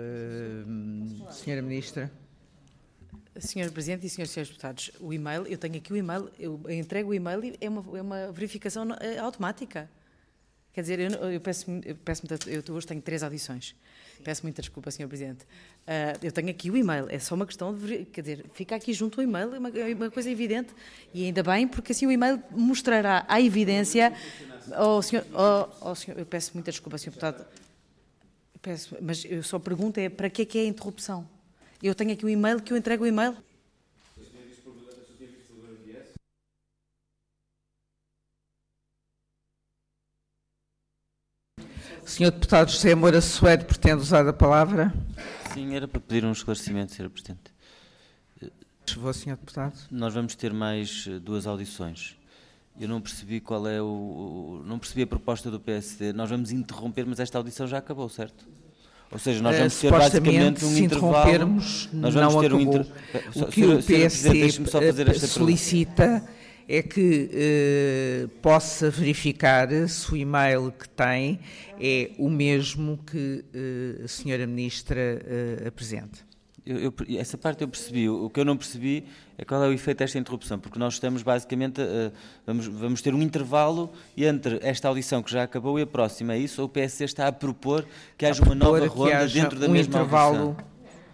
uh, senhora Ministra. senhor Presidente e senhores e senhores Deputados, o e-mail, eu tenho aqui o e-mail, eu entrego o e-mail e é uma, é uma verificação automática. Quer dizer, eu, eu peço, eu peço muita, eu hoje tenho três audições. Peço muita desculpa, senhor Presidente. Uh, eu tenho aqui o e-mail, é só uma questão de... Quer dizer, fica aqui junto o e-mail, é uma, é uma coisa evidente. E ainda bem, porque assim o e-mail mostrará a evidência... Oh, senhor, oh, oh, senhor, eu peço muita desculpa, senhor Deputado. Peço, mas eu só pergunto é para que é que é a interrupção? Eu tenho aqui o e-mail, que eu entrego o e-mail... senhor Deputado José Moura Soeiro, pretende usar a palavra? Sim, era para pedir um esclarecimento, senhora Presidente. Vou, senhor Deputado. Nós vamos ter mais duas audições. Eu não percebi qual é o, o... não percebi a proposta do P S D. Nós vamos interromper, mas esta audição já acabou, certo? Ou seja, nós vamos ter basicamente um se intervalo... interrompermos, nós vamos não ter acabou. Um inter... O que o P S D solicita é que eh, possa verificar se o e-mail que tem é o mesmo que eh, a senhora Ministra eh, apresenta. Eu, eu, essa parte eu percebi. O que eu não percebi é qual é o efeito desta interrupção, porque nós estamos basicamente, uh, vamos, vamos ter um intervalo entre esta audição que já acabou e a próxima, é isso? Ou o P S D está a propor que haja uma nova ronda dentro da um mesma intervalo audição?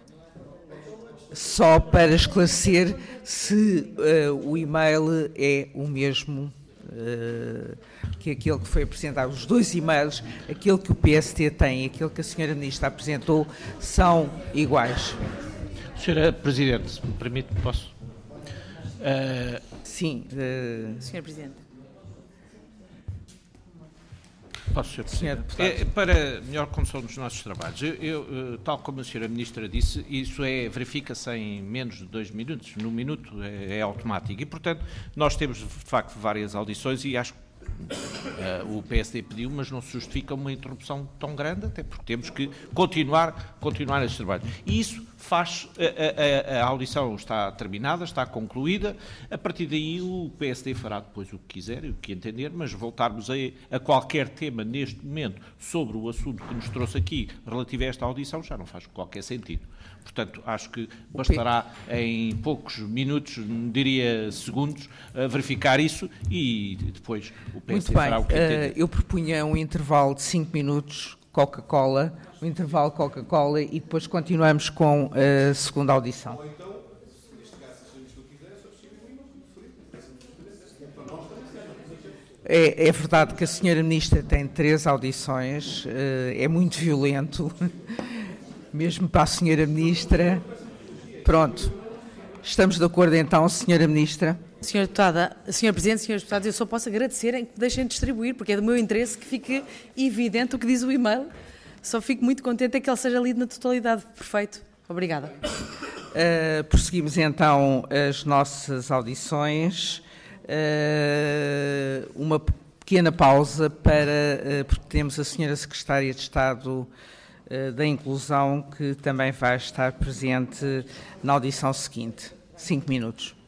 Só para esclarecer se uh, o e-mail é o mesmo uh, que aquele que foi apresentado. Os dois e-mails, aquele que o P S D tem e aquele que a senhora Ministra apresentou, são iguais. senhora Presidente, se me permite, posso? Uh, Sim. Uh, senhora Presidente. Posso, senhor Presidente? É, para melhor condução dos nossos trabalhos, eu, eu, tal como a senhora Ministra disse, isso é, verifica-se em menos de dois minutos, no minuto é, é automático e, portanto, nós temos de facto várias audições e acho que uh, o P S D pediu, mas não se justifica uma interrupção tão grande, até porque temos que continuar, continuar este trabalho. E isso faz, a, a, a audição está terminada, está concluída, a partir daí o P S D fará depois o que quiser e o que entender, mas voltarmos a, a qualquer tema neste momento sobre o assunto que nos trouxe aqui relativo a esta audição já não faz qualquer sentido. Portanto, acho que bastará em poucos minutos, diria segundos, verificar isso e depois o P S D fará o que entender. Muito bem, eu propunha um intervalo de cinco minutos, Coca-Cola, um intervalo Coca-Cola e depois continuamos com a segunda audição. É, é verdade que a senhora Ministra tem três audições, é muito violento, mesmo para a senhora Ministra. Pronto, estamos de acordo então, senhora Ministra? Senhora Deputada, senhor Presidente, senhores Deputados, eu só posso agradecer em que me deixem distribuir, porque é do meu interesse que fique evidente o que diz o e-mail. Só fico muito contente é que ele seja lido na totalidade. Perfeito. Obrigada. Uh, prosseguimos então as nossas audições. Uh, uma pequena pausa para, uh, porque temos a senhora Secretária de Estado uh, da Inclusão, que também vai estar presente na audição seguinte. Cinco minutos.